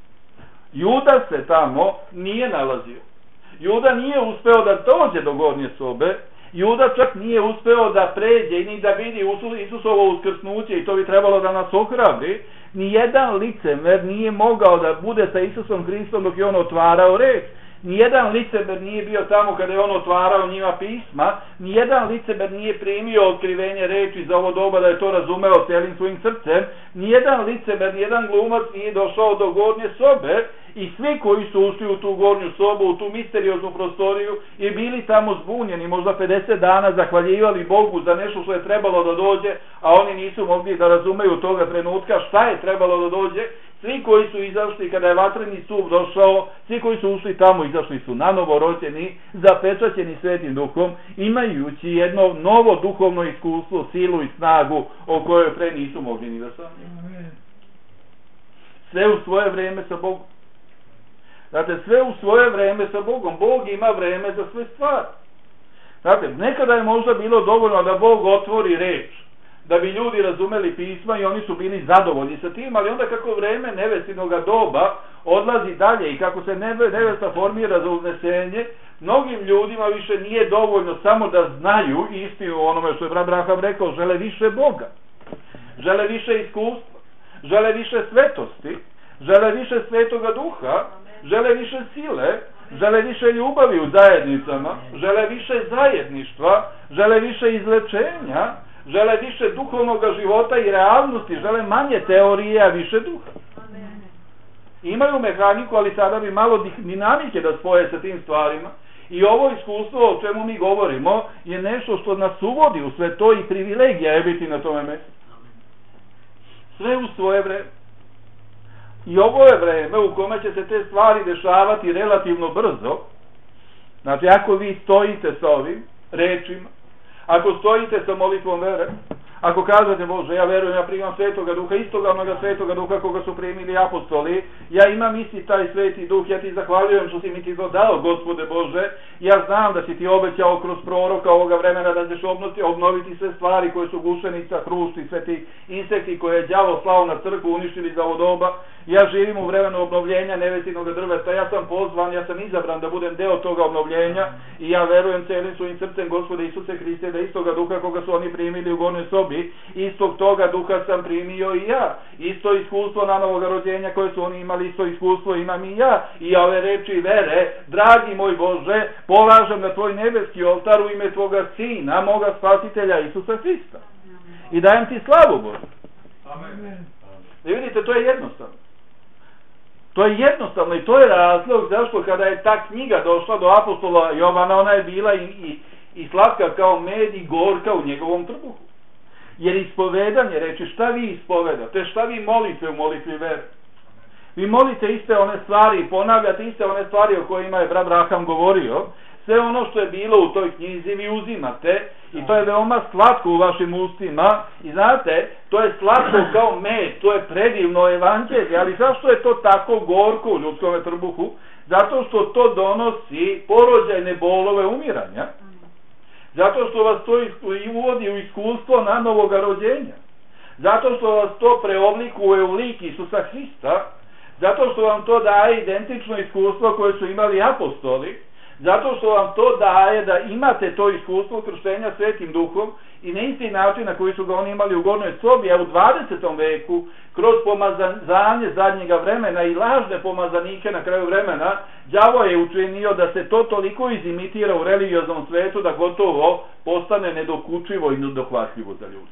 Juda se tamo nije nalazio. Juda nije uspeo da dođe do gornje sobe, Juda čak nije uspeo da pređe ni da vidi Isusovo uskrsnuće i to bi trebalo da nas ohrabri. Nijedan licemer nije mogao da bude sa Isusom Hristom dok je on otvarao reč. Nijedan licemer nije bio tamo kada je on otvarao njima pisma, nijedan licemer nije primio otkrivenje reči za ovo doba da je to razumeo celim svojim srcem, nijedan licemer, nijedan glumac nije došao do gornje sobe i svi koji su ušli u tu gornju sobu, u tu misterioznu prostoriju i bili tamo zbunjeni, možda pedeset dana zahvaljivali Bogu za nešto što je trebalo da dođe, a oni nisu mogli da razumeju toga trenutka šta je trebalo da dođe. Svi koji su izašli kada je vatreni stup došao, svi koji su ušli tamo izašli su na novo rođeni, zapečaćeni Svetim Duhom, imajući jedno novo duhovno iskustvo, silu i snagu o kojoj pre nisu mogli ni da sanjaju. Sve u svoje vreme sa Bogom. Znate, sve u svoje vreme sa Bogom. Bog ima vreme za sve stvari. Znate, nekada je možda bilo dovoljno da Bog otvori reč, da bi ljudi razumeli pisma i oni su bili zadovoljni sa tim, ali onda kako vreme nevestinog doba odlazi dalje i kako se nevesta formira za uznesenje, mnogim ljudima više nije dovoljno samo da znaju istinu onome što je brat Braham rekao, žele više Boga, žele više iskustva, žele više svetosti, žele više Svetoga Duha, žele više sile, žele više ljubavi u zajednicama, žele više zajedništva, žele više izlečenja, žele više duhovnog života i realnosti, žele manje teorije, a više duha. Imaju mehaniku, ali sada bi malo dinamike da spoje sa tim stvarima. I ovo iskustvo o čemu mi govorimo je nešto što nas uvodi u sve to i privilegija je biti na tome mjestu. Sve u svoje vreme. I ovo je vreme u kome će se te stvari dešavati relativno brzo. Znači, ako vi stojite sa ovim rečima, ako stojite sa molitvom vere, ako kažete, Bože, ja verujem, ja primam Svetoga Duha, istoga onoga Svetoga Duha koga su primili apostoli, ja imam isti taj Sveti Duh, ja ti zahvaljujem što si mi ti to dao, Gospode Bože, ja znam da si ti obećao kroz proroka ovoga vremena da ćeš obnoviti, obnoviti sve stvari koje su gušenica, hrušti, sve ti insekti koje je đavo slao na crkvu, uništili za ovo doba, ja živim u vremenu obnovljenja nevestinog drveta, ja sam pozvan, ja sam izabran da budem deo toga obnovljenja i ja verujem celim svojim srcem, Gospode Isuse Hriste, da istoga Duha koga su oni primili u gornjoj sobi, istog toga Duha sam primio i ja. Isto iskustvo na novoga rođenja koje su oni imali, isto iskustvo imam i ja. I ove reči vere, dragi moj Bože, polažem na tvoj nebeski oltar u ime tvoga Sina, moga Spasitelja Isusa Hrista. I dajem ti slavu, Bože. Amen. I vidite, to je jednostavno. To je jednostavno i to je razlog zašto kada je ta knjiga došla do apostola Jovana, ona je bila i, i, i slatka kao med i gorka u njegovom trbuhu. Jer ispovedanje reči, šta vi ispovedate, šta vi molite u molitvi vere? Vi molite iste one stvari, ponavljate iste one stvari o kojima je brat Braham govorio, sve ono što je bilo u toj knjizi vi uzimate i to je veoma slatko u vašim ustima i znate, to je slatko kao med, to je predivno evanđelje, ali zašto je to tako gorko u ljudskom trbuhu? Zato što to donosi porođajne bolove umiranja. Zato što vas to uvodi u iskustvo na novoga rođenja. Zato što vas to preoblikuje u lik Isusa Hrista. Zato što vam to daje identično iskustvo koje su imali apostoli. Zato što vam to daje da imate to iskustvo krštenja Svetim Duhom i na isti način na koji su ga oni imali u gornjoj sobi, a u dvadesetom veku kroz pomazanje zadnjega vremena i lažne pomazanike na kraju vremena, đavo je učinio da se to toliko izimitira u religioznom svetu da gotovo postane nedokučivo i nedohvatljivo za ljudi.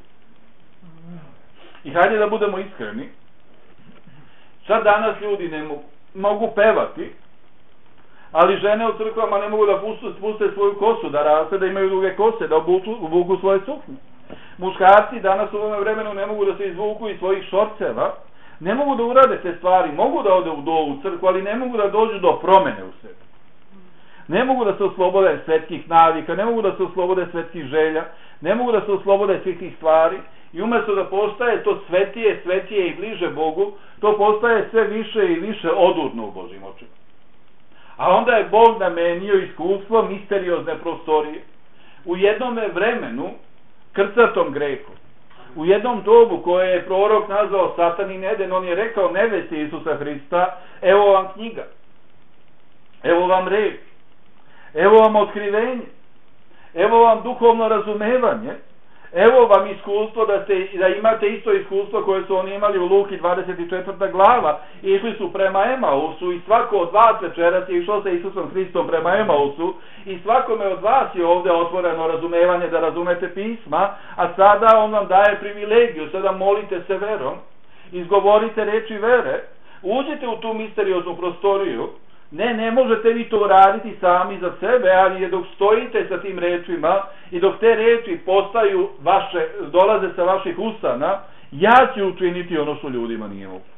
I hajde da budemo iskreni, sad danas ljudi ne mogu, mogu pevati, ali žene u crkvama ne mogu da puste, puste svoju kosu, da raste, da imaju duge kose, da obuku svoje suknje. Muškarci danas u ovom vremenu ne mogu da se izvuku iz svojih šorceva, ne mogu da urade te stvari, mogu da ode u dovu u crkvu, ali ne mogu da dođu do promene u sebi. Ne mogu da se oslobode svetskih navika, ne mogu da se oslobode svetskih želja, ne mogu da se oslobode svih tih stvari i umjesto da postaje to svetije, svetije i bliže Bogu, to postaje sve više i više odurno u Božjim očima. A onda je Bog namenio iskustvo misteriozne prostorije. U jednom vremenu, krcatom grehu, u jednom dobu koje je prorok nazvao Satanin Eden, on je rekao nevesti Isusa Hrista, evo vam knjiga, evo vam reč, evo vam otkrivenje, evo vam duhovno razumevanje, evo vam iskustvo da, ste, da imate isto iskustvo koje su oni imali u Luki dvadeset četvrta glava. Išli su prema Emausu i svako od vas večeras je išao sa Isusom Hristom prema Emausu i svakome od vas je ovdje otvoreno razumevanje da razumete pisma, a sada on vam daje privilegiju, sada molite se verom, izgovorite reči vere, uđite u tu misterioznu prostoriju. Ne, ne možete vi to uraditi sami za sebe, ali je dok stojite sa tim rečima i dok te reči postaju vaše, dolaze sa vaših usana, ja ću učiniti ono što ljudima nije mogu.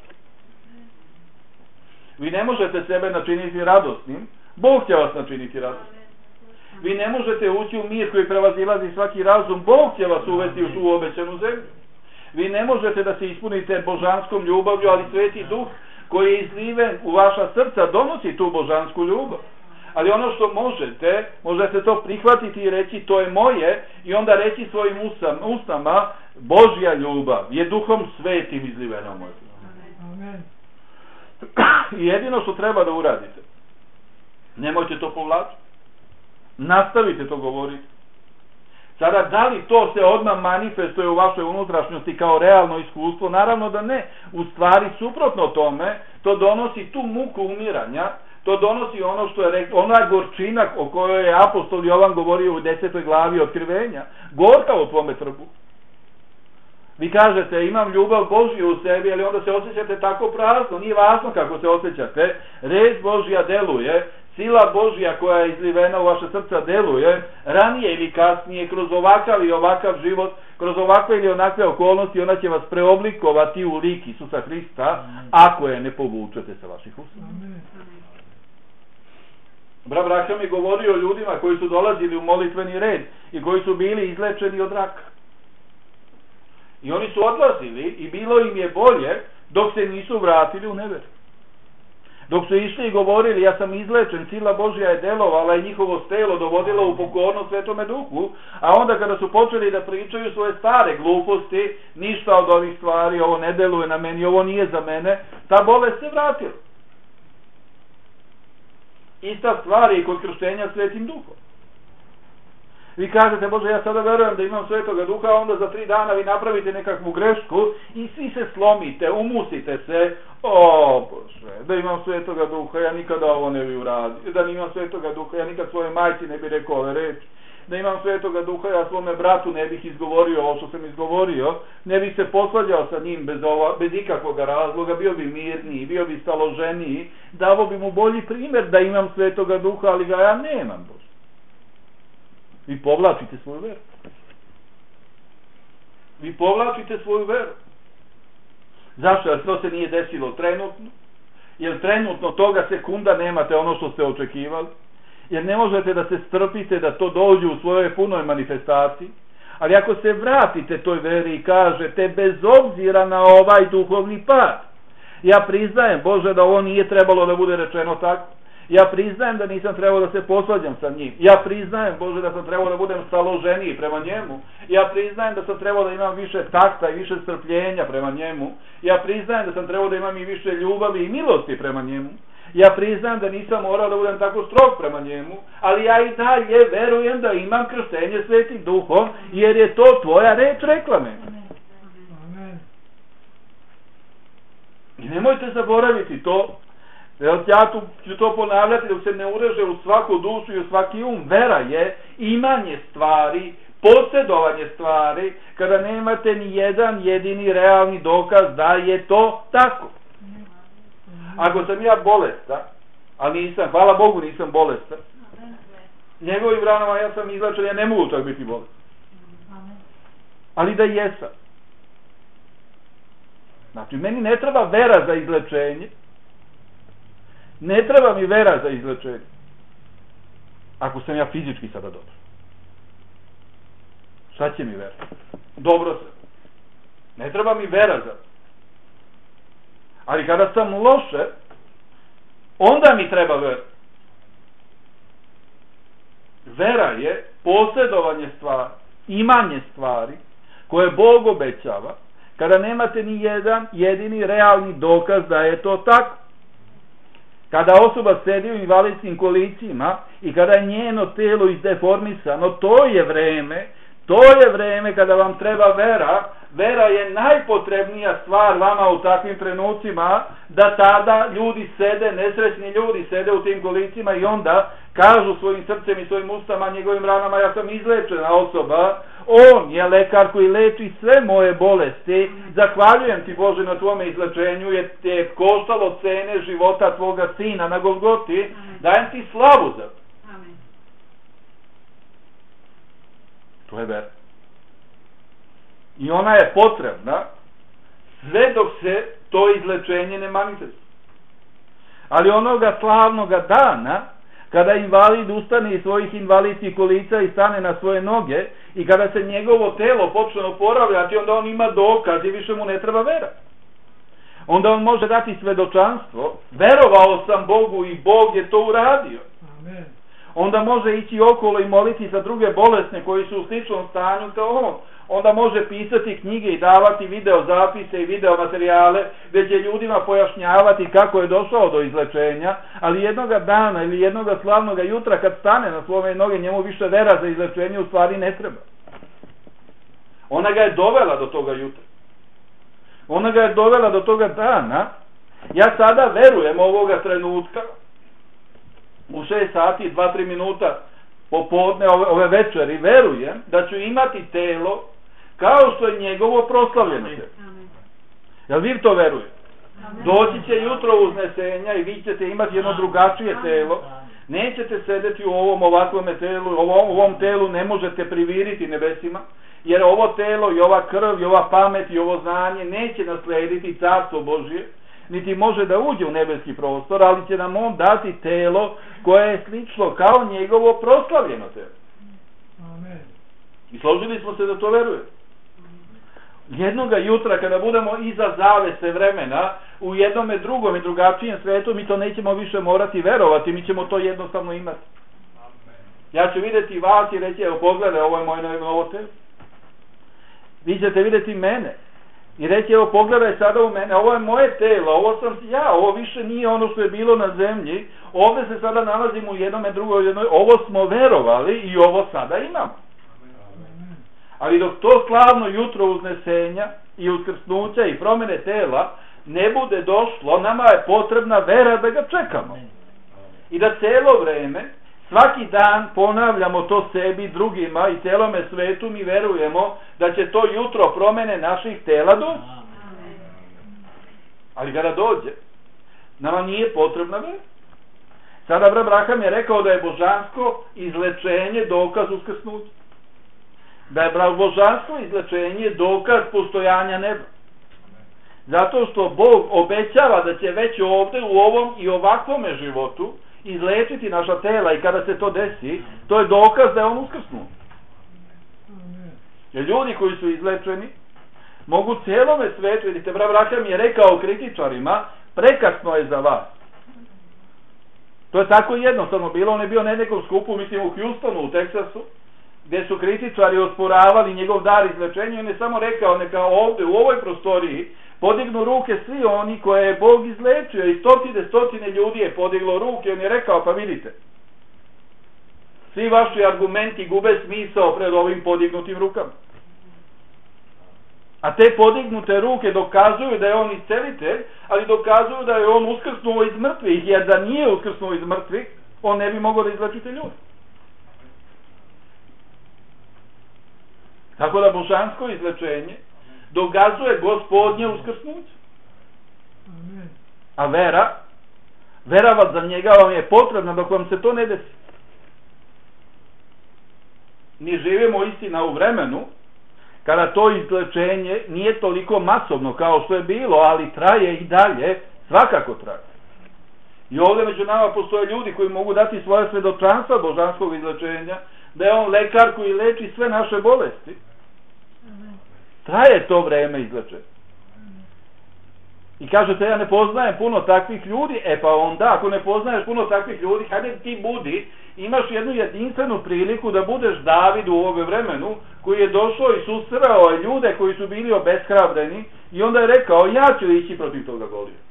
Vi ne možete sebe načiniti radosnim, Bog će vas načiniti radosnim. Vi ne možete ući u mir koji prevazilazi svaki razum, Bog će vas uvesti u tu obećanu zemlju. Vi ne možete da se ispunite božanskom ljubavlju, ali Sveti Duh koji je izliven u vaša srca donosi tu božansku ljubav. Ali ono što možete, možete to prihvatiti i reći to je moje i onda reći svojim usama Božja ljubav je Duhom Svetim izlivena u moje. Amen. I jedino što treba da uradite, nemojte to povlačiti. Nastavite to govoriti. Sada, da li to se odmah manifestuje u vašoj unutrašnjosti kao realno iskustvo? Naravno da ne. U stvari, suprotno tome, to donosi tu muku umiranja, to donosi ono što je rekao, ona gorčina o kojoj je apostol Jovan govorio u desetoj glavi otkrivenja, gorka u tvome trbu. Vi kažete, imam ljubav Božju u sebi, ali onda se osjećate tako prazno, nije važno kako se osjećate, reč Božja deluje, sila Božja koja je izlivena u vaše srca deluje, ranije ili kasnije, kroz ovakav i ovakav život, kroz ovakve ili onakve okolnosti, ona će vas preoblikovati u lik Isusa Hrista, ako je ne povučete sa vaših usta. Brat Branham je govorio o ljudima koji su dolazili u molitveni red i koji su bili izlečeni od raka. I oni su odlazili i bilo im je bolje dok se nisu vratili u neveru. Dok su išli i govorili, ja sam izlečen, sila Božja je delovala i njihovo telo dovodilo u pokornost Svetome Duhu, a onda kada su počeli da pričaju svoje stare gluposti, ništa od ovih stvari, ovo ne deluje na meni, ovo nije za mene, ta bolest se vratila. Ista stvar je i kod krštenja Svetim Duhom. Vi kažete, Bože, ja sada verujem da imam Svetoga Duha, a onda za tri dana vi napravite nekakvu grešku i svi se slomite, umusite se. O Bože, da imam Svetoga Duha, ja nikada ovo ne bi uradio. Da imam Svetoga Duha, ja nikad svojoj majci ne bi rekao ove reči. Da imam Svetoga Duha, ja svome bratu ne bih izgovorio ovo što sam izgovorio, ne bih se posvađao sa njim bez, ova, bez ikakvog razloga, bio bi mirniji, bio bi staloženiji, davo bi mu bolji primjer da imam Svetoga Duha, ali ga ja nemam, Bože. Vi povlačite svoju veru. Vi povlačite svoju veru. Zašto? Jer to se nije desilo trenutno. Jer trenutno toga sekunda nemate ono što ste očekivali. Jer ne možete da se strpite da to dođe u svojoj punoj manifestaciji. Ali ako se vratite toj veri i kažete bez obzira na ovaj duhovni pad, ja priznajem, Bože, da ovo nije trebalo da bude rečeno tako. Ja priznajem da nisam trebao da se posvađam sa njim. Ja priznajem, Bože, da sam trebao da budem staloženiji prema njemu. Ja priznajem da sam trebao da imam više takta i više strpljenja prema njemu. Ja priznajem da sam trebao da imam i više ljubavi i milosti prema njemu. Ja priznajem da nisam morao da budem tako strog prema njemu, ali ja i dalje verujem da imam krštenje Svetim Duhom, jer je to tvoja reč rekla meni. I nemojte zaboraviti to. Ja tu ću to ponavljati dok se ne ureže u svaku dušu i u svaki um. Vera je imanje stvari, posjedovanje stvari, kada nemate ni jedan jedini realni dokaz da je to tako. Ako sam ja bolestan, a nisam, hvala Bogu nisam bolestan, njegovim ranama ja sam izlečen, ja ne mogu čak biti bolestan. ali da jesam. Znači, meni ne treba vera za izlečenje. Ne treba mi vera za izlečenje. Ako sam ja fizički sada dobro. Šta će mi vera? Dobro sam. Ne treba mi vera za to. Ali kada sam loše, onda mi treba vera. Vera je posjedovanje stvari, imanje stvari koje Bog obećava, kada nemate ni jedan jedini realni dokaz da je to tako. Kada osoba sedi u invalidskim kolicima i kada je njeno telo izdeformisano, to je vreme, to je vreme kada vam treba vera. Vera je najpotrebnija stvar vama u takvim trenucima, da tada ljudi sede, nesrećni ljudi sede u tim kolicima i onda kažu svojim srcem i svojim ustama, njegovim ranama, ja sam izlečena osoba, on je lekar koji leči sve moje bolesti, zahvaljujem ti Bože na tvome izlečenju, jer te je koštalo cene života tvoga sina na Golgoti, dajem ti slavu za to. To je vera. I ona je potrebna sve dok se to izlečenje ne manifestuje. Ali onoga slavnoga dana, kada invalid ustane iz svojih invalidskih kolica i stane na svoje noge i kada se njegovo telo počne oporavljati, onda on ima dokaz i više mu ne treba vera. Onda on može dati svedočanstvo, verovao sam Bogu i Bog je to uradio. Amen. Onda može ići okolo i moliti za druge bolesne koji su u sličnom stanju kao on. Onda može pisati knjige i davati video zapise i video materijale, gdje će ljudima pojašnjavati kako je došao do izlečenja, ali jednoga dana ili jednoga slavnoga jutra kad stane na svome noge, njemu više vera za izlečenje u stvari ne treba. Ona ga je dovela do toga jutra. Ona ga je dovela do toga dana. Ja sada verujem ovoga trenutka, u šest sati i dva tri minuta popodne ove, ove večeri, verujem da ću imati telo kao što je njegovo proslavljeno telo. Jel vi to verujete? Doći će jutro uznesenja i vi ćete imati jedno drugačije telo. Nećete sedeti u ovom ovakvom telu, ovom, ovom telu ne možete priviriti nebesima, jer ovo telo i ova krv i ova pamet i ovo znanje neće naslediti carstvo Božje, niti može da uđe u nebeski prostor, ali će nam on dati telo koje je slično kao njegovo proslavljeno telo. Amen. I složili smo se da to veruje. Jednoga jutra kada budemo iza zavese vremena u jednome drugom i drugačijem svetu, mi to nećemo više morati verovati, mi ćemo to jednostavno imati. Ja ću vidjeti vas i reći, evo pogledaj, ovo je moje novo telo. Vi ćete vidjeti mene i reći, evo pogledaj sada u mene, ovo je moje telo, ovo sam ja, ovo više nije ono što je bilo na zemlji, ovdje se sada nalazimo u jednome drugom, jednoj, ovo smo verovali i ovo sada imamo. Ali dok to slavno jutro uznesenja i uskrsnuća i promjene tela ne bude došlo, nama je potrebna vera da ga čekamo. I da cijelo vreme, svaki dan ponavljamo to sebi, drugima i celome svetu, mi verujemo da će to jutro promjene naših tela doći. Ali kada dođe, nama nije potrebna vera. Sada Abraham je rekao da je božansko izlečenje dokaz uskrsnuća. Da je božansko izlečenje dokaz postojanja neba. Zato što Bog obećava da će već ovdje u ovom i ovakvome životu izlečiti naša tela i kada se to desi, to je dokaz da je on uskrsnuo. Jer ljudi koji su izlečeni mogu cijelome svetu, vidite, Abraham je rekao kritičarima, prekasno je za vas. To je tako jednostavno bilo, on je bio na nekom skupu, mislim u Houstonu, u Teksasu, gdje su kritičari osporavali njegov dar izlečenja i on je samo rekao, neka ovdje u ovoj prostoriji podignu ruke svi oni koje je Bog izlečio i stotine, stotine ljudi je podiglo ruke. On je rekao, pa vidite, svi vaši argumenti gube smisao pred ovim podignutim rukama. A te podignute ruke dokazuju da je on iscelitelj, ali dokazuju da je on uskrsnuo iz mrtvih, jer da nije uskrsnuo iz mrtvih, on ne bi mogao da izlečiti ljudi. Tako da božansko izlečenje dokazuje Gospodnje uskrsnuće. A vera, vera vas za njega vam je potrebna dok vam se to ne desi. Mi živimo istina u vremenu kada to izlečenje nije toliko masovno kao što je bilo, ali traje i dalje, svakako traje. I ovdje među nama postoje ljudi koji mogu dati svoje svjedočanstva božanskog izlečenja, da je on lekar koji leči sve naše bolesti. Traje to vreme izlečenja. I kažete, ja ne poznajem puno takvih ljudi, e pa onda, ako ne poznaješ puno takvih ljudi, hajde ti budi, imaš jednu jedinstvenu priliku da budeš David u ovome vremenu, koji je došao i susreo ljude koji su bili obeshrabreni, i onda je rekao, ja ću ići protiv toga Golijata.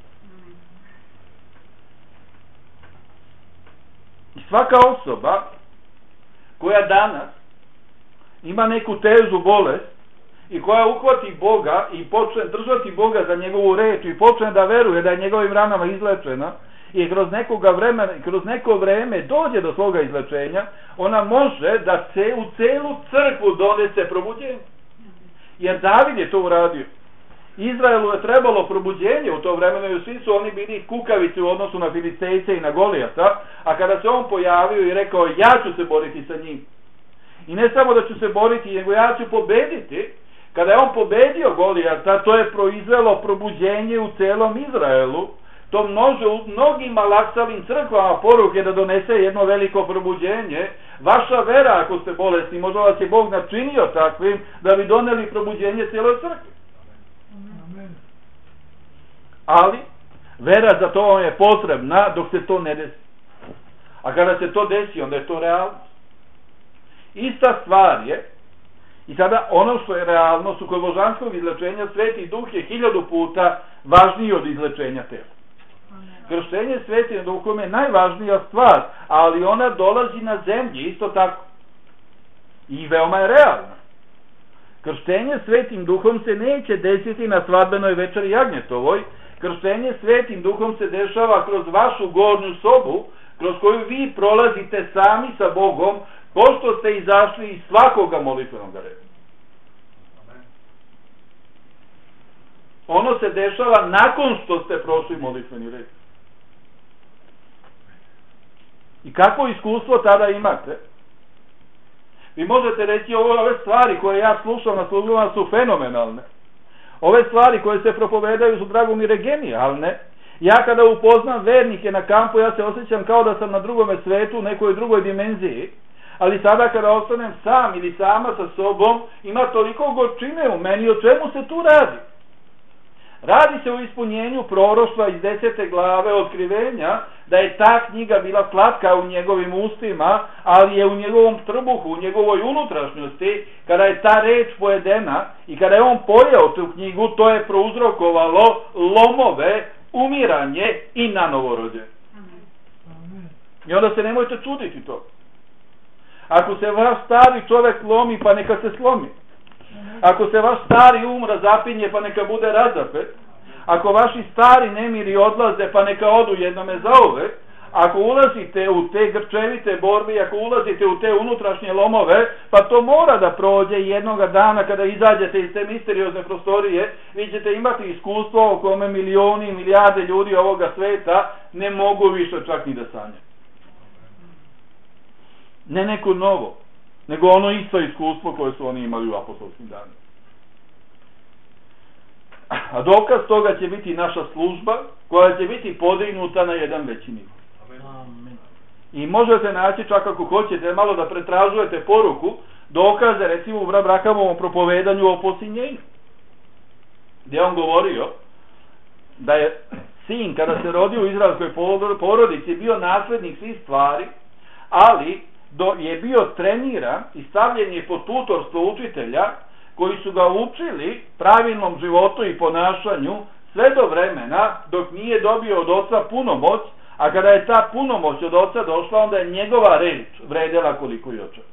I svaka osoba koja danas ima neku težu bolest i koja uhvati Boga i počne držati Boga za njegovu reč i počne da veruje da je njegovim ranama izlečena i kroz nekoga vremena, kroz neko vreme dođe do svoga izlečenja, ona može da se u celu crkvu donese probuđenje. Jer David je to uradio. Izraelu je trebalo probuđenje u to vremenu i svi su oni bili kukavici u odnosu na Filistejce i na Golijata, a kada se on pojavio i rekao, ja ću se boriti sa njim. I ne samo da ću se boriti, nego ja ću pobediti. Kada je on pobedio Golijata, to je proizvelo probuđenje u celom Izraelu. To množe u mnogim malaksalim crkvama poruke da donese jedno veliko probuđenje. Vaša vera, ako ste bolesni, možda vas je Bog načinio takvim da bi doneli probuđenje cijeloj crkvi. Ali, vera za to vam je potrebna dok se to ne desi. A kada se to desi, onda je to realnost. Ista stvar je, i sada ono što je realnost, u kod božanskog izlečenja Sveti Duh je hiljadu puta važniji od izlečenja tela. Krštenje Svetim Duhom je najvažnija stvar, ali ona dolazi na zemlji isto tako. I veoma je realna. Krštenje Svetim Duhom se neće desiti na svadbenoj večeri Jagnjetovoj. Krštenje Svetim Duhom se dešava kroz vašu gornju sobu, kroz koju vi prolazite sami sa Bogom, pošto ste izašli iz svakoga molitvenog reda. Ono se dešava nakon što ste prošli molitveni red. I kakvo iskustvo tada imate? Vi možete reći, ove stvari koje ja slušam na službama su fenomenalne. Ove stvari koje se propovedaju su dragomire genijalne. Ja kada upoznam vernike na kampu, ja se osjećam kao da sam na drugome svetu, u nekoj drugoj dimenziji. Ali sada kada ostanem sam ili sama sa sobom, ima toliko gorčine u meni, o čemu se tu radi? Radi se o ispunjenju proroštva iz desete glave Otkrivenja, da je ta knjiga bila slatka u njegovim ustima, ali je u njegovom trbuhu, u njegovoj unutrašnjosti, kada je ta reč pojedena i kada je on pojeo tu knjigu, to je prouzrokovalo lomove, umiranje i nanovo rođenje. I onda se nemojte čuditi to. Ako se vaš stari čovjek lomi, pa neka se slomi. Ako se vaš stari um razapinje, pa neka bude razapet. Ako vaši stari nemiri odlaze, pa neka odu jednome zauvek. Ako ulazite u te grčevite borbe, ako ulazite u te unutrašnje lomove, pa to mora da prođe jednoga dana kada izađete iz te misteriozne prostorije, vi ćete imati iskustvo o kome milioni i milijarde ljudi ovoga sveta ne mogu više čak ni da sanjaju. Ne neko novo, nego ono isto iskustvo koje su oni imali u apostolskim danima. A dokaz toga će biti naša služba, koja će biti podignuta na jedan veći nivo. I možete naći, čak ako hoćete, malo da pretražujete poruku, dokaze, recimo u Brakamovom propovedanju o posinjenju, gdje on govorio da je sin, kada se rodio u izraelskoj porodici, bio naslednik svih stvari, ali do, je bio treniran i stavljen je pod tutorstvo učitelja koji su ga učili pravilnom životu i ponašanju sve do vremena dok nije dobio od oca punomoć, a kada je ta punomoć od oca došla, onda je njegova reč vredela koliko i oča.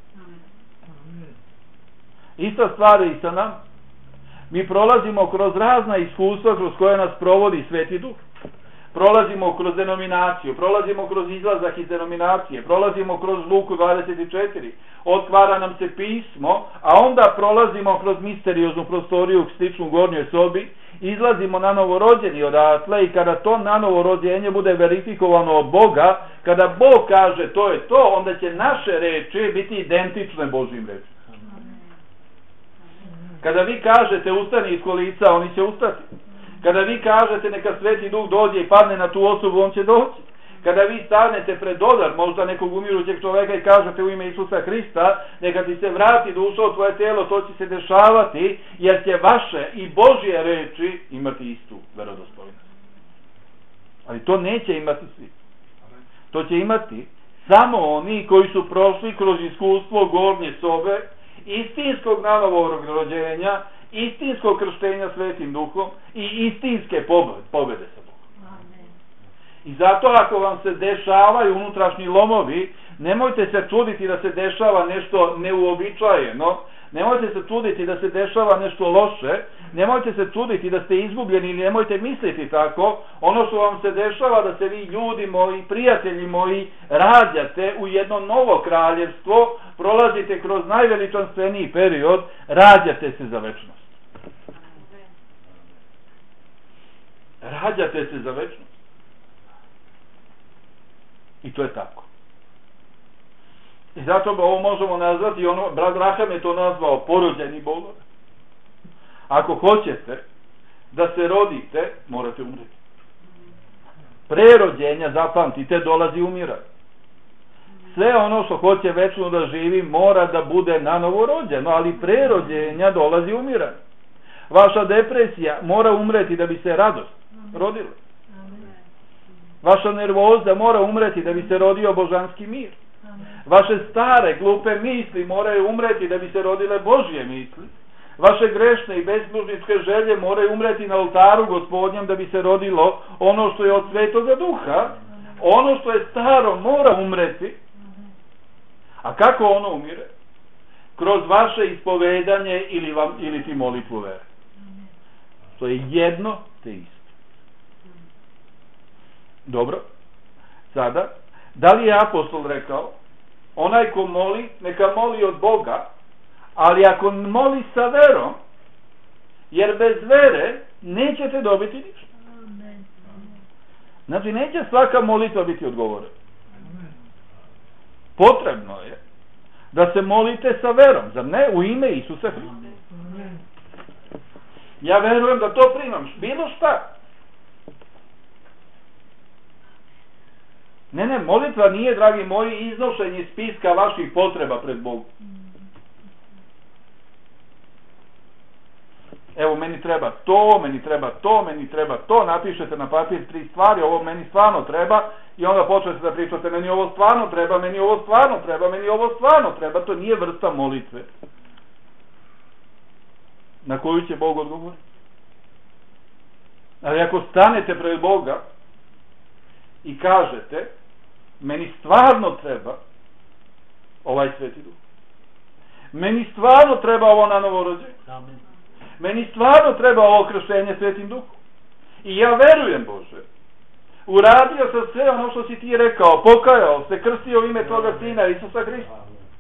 Ista stvar je i sa nam. Mi prolazimo kroz razna iskustva kroz koje nas provodi Sveti Duh. Prolazimo kroz denominaciju, prolazimo kroz izlazak iz denominacije, prolazimo kroz Luku dvadeset četiri, otvara nam se pismo, a onda prolazimo kroz misterioznu prostoriju stičnu u gornjoj sobi, izlazimo na novorođeni odatle i kada to na novorođenje bude verifikovano od Boga, kada Bog kaže to je to, onda će naše reči biti identične Božjim rečima. Kada vi kažete ustani iz kolica, oni će ustati. Kada vi kažete neka Sveti Duh dođe i padne na tu osobu, on će doći. Kada vi stanete pred odar možda nekog umirućeg čoveka i kažete u ime Isusa Hrista, neka ti se vrati duša u tvoje tijelo, to će se dešavati, jer će vaše i Božje reči imati istu verodostojnost. Ali to neće imati svi. To će imati samo oni koji su prošli kroz iskustvo gornje sobe, istinskog nanovog rođenja, istinskog krštenja Svetim Duhom i istinske pobjede sa Bogom. I zato ako vam se dešavaju unutrašnji lomovi, nemojte se čuditi da se dešava nešto neuobičajeno, nemojte se čuditi da se dešava nešto loše, nemojte se čuditi da ste izgubljeni, nemojte misliti tako. Ono što vam se dešava da se vi, ljudi moji, prijatelji moji, rađate u jedno novo kraljevstvo, prolazite kroz najveličanstveniji period, rađate se za večnost. Rađate se za večnost. I to je tako. I zato ovo možemo nazvati, ono, brat Raham je to nazvao porođeni bolovi. Ako hoćete da se rodite, morate umreti. Prerođenja, zapamtite, dolazi umiranje. Sve ono što hoće večno da živi mora da bude nanovo rođeno, ali prerođenja dolazi umiranje. Vaša depresija mora umreti da bi se radost rodila. Vaša nervoza mora umreti da bi se rodio božanski mir. Vaše stare, glupe misli moraju umreti da bi se rodile Božje misli. Vaše grešne i bezbožničke želje moraju umreti na oltaru Gospodnjem da bi se rodilo ono što je od Svetoga Duha. Ono što je staro mora umreti. A kako ono umire? Kroz vaše ispovedanje ili, vam, ili ti molitvu vere. To je jedno te isto. Dobro. Sada, da li je apostol rekao, onaj ko moli, neka moli od Boga, ali ako moli sa verom, jer bez vere nećete dobiti ništa. Znači, neće svaka molitva biti odgovorena. Potrebno je da se molite sa verom, zar ne, u ime Isusa Hrista. Ja verujem da to primam, bilo šta. Ne, ne, molitva nije, dragi moji, iznošenje spiska vaših potreba pred Bogom. Evo, meni treba to, meni treba to, meni treba to, napišete na papir tri stvari, ovo meni stvarno treba, i onda počnete da pričate, meni ovo stvarno treba, meni ovo stvarno treba, meni ovo stvarno treba. To nije vrsta molitve na koju će Bog odgovoriti. Ali ako stanete pred Boga i kažete, meni stvarno treba ovaj Sveti Duh, meni stvarno treba ovo na novo rođenje, meni stvarno treba ovo krštenje Svetim Duhom, i ja verujem, Bože, uradio sam sve ono što si ti rekao, pokajao se, krstio u ime Tvoga Sina Isusa Hrista,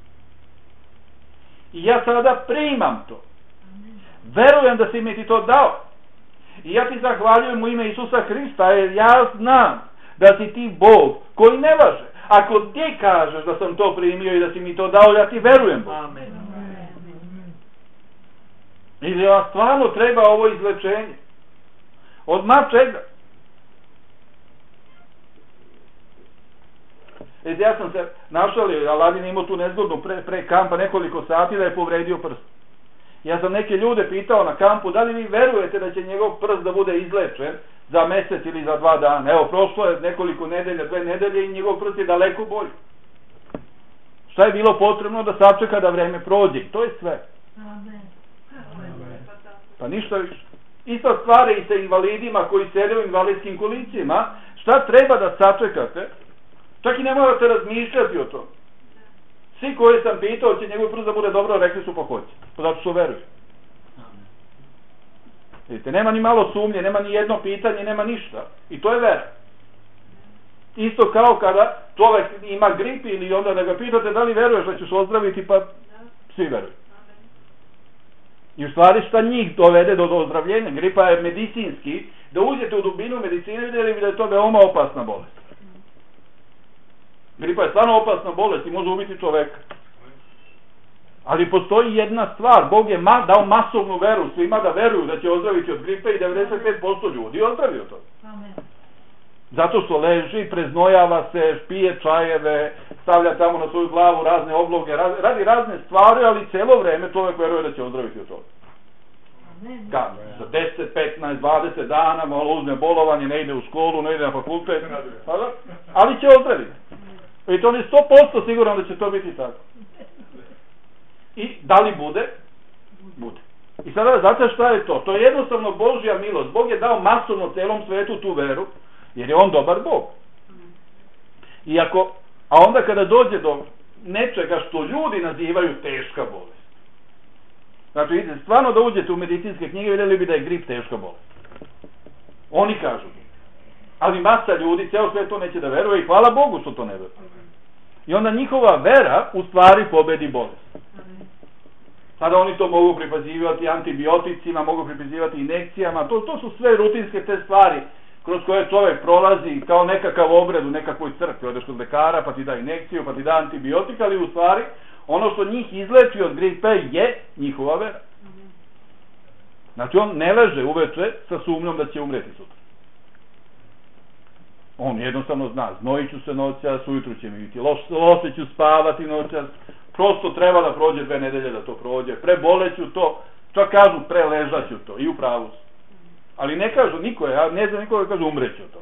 i ja sada primam to, verujem da si mi ti to dao, i ja ti zahvaljujem u ime Isusa Hrista, jer ja znam da si ti Bog koji ne laže. Ako ti kažeš da sam to primio i da si mi to dao, ja ti verujem, Bog. Amen. I da vam stvarno treba ovo izlečenje. Odmah čega? Jer ja sam se našalio, Aladin imao tu nezgodnu pre, pre kampa nekoliko sati da je povredio prst. Ja sam neke ljude pitao na kampu, da li vi verujete da će njegov prst da bude izlečen za mjesec ili za dva dana. Evo, prošlo je nekoliko nedelja, dve nedelje i njegov prst je daleko bolji. Šta je bilo potrebno da sačeka da vreme prođe? To je sve. Pa ništa više. Ista stvar je i sa invalidima koji sede u invalidskim kolicima. Šta treba da sačekate? Čak i ne morate razmišljati o tom. Svi koji sam pitao će njegov prst da bude dobro, rekli su pa hoće. Zato što veruju. Vidite, nema ni malo sumnje, nema ni jedno pitanje, nema ništa. I to je vera. Isto kao kada čovjek ima grip ili onda da ga pitate da li veruješ da ćeš ozdraviti, pa svi veruju. I u stvari šta njih dovede do ozdravljenja? Gripa je medicinski. Da uđete u dubinu medicine, vidjeli bi da je to veoma opasna bolest. Gripa je stvarno opasna bolest i može ubiti čoveka. Ali postoji jedna stvar, Bog je ma, dao masovnu veru svima da veruju da će ozdraviti od gripe i devedeset pet posto ljudi ozdravio to. Amen. Zato što leži, preznojava se, pije čajeve, stavlja tamo na svoju glavu razne obloge, radi razne stvari, ali cijelo vreme čovjek veruje da će ozdraviti od toga. Kad? Za deset, petnaest, dvadeset dana, malo uzme bolovanje, ne ide u školu, ne ide na fakultet, ali će ozdraviti. I to on je sto posto siguran da će to biti tako. I da li bude? Bude. I sada, znate šta je to? To je jednostavno Božja milost. Bog je dao masovno celom svetu tu veru, jer je on dobar Bog. I ako, a onda kada dođe do nečega što ljudi nazivaju teška bolest. Znači, stvarno da uđete u medicinske knjige, vidjeli bi da je grip teška bolest. Oni kažu. Ali masa ljudi, ceo svijet to neće da veruje i hvala Bogu što to ne veruje. I onda njihova vera u stvari pobedi bolest. Sada oni to mogu pripazivati antibioticima, mogu pripazivati injekcijama, to, to su sve rutinske te stvari kroz koje čovjek prolazi kao nekakav obred u nekakvoj crkvi, odeš kod lekara pa ti da injekciju, pa ti da antibiotika, ali u stvari ono što njih izleči od gripe je njihova vera. Znači on ne leže uveče sa sumnjom da će umreti sutra. On jednostavno zna, znojit ću se noćas, ujutru će mi biti loše, loše ću spavati noćas, prosto treba da prođe dve nedelje da to prođe, preboleću to, čak kažu preležat ću to, i u pravu su. Ali ne kažu niko, ja ne znam nikoga kaže umreću to.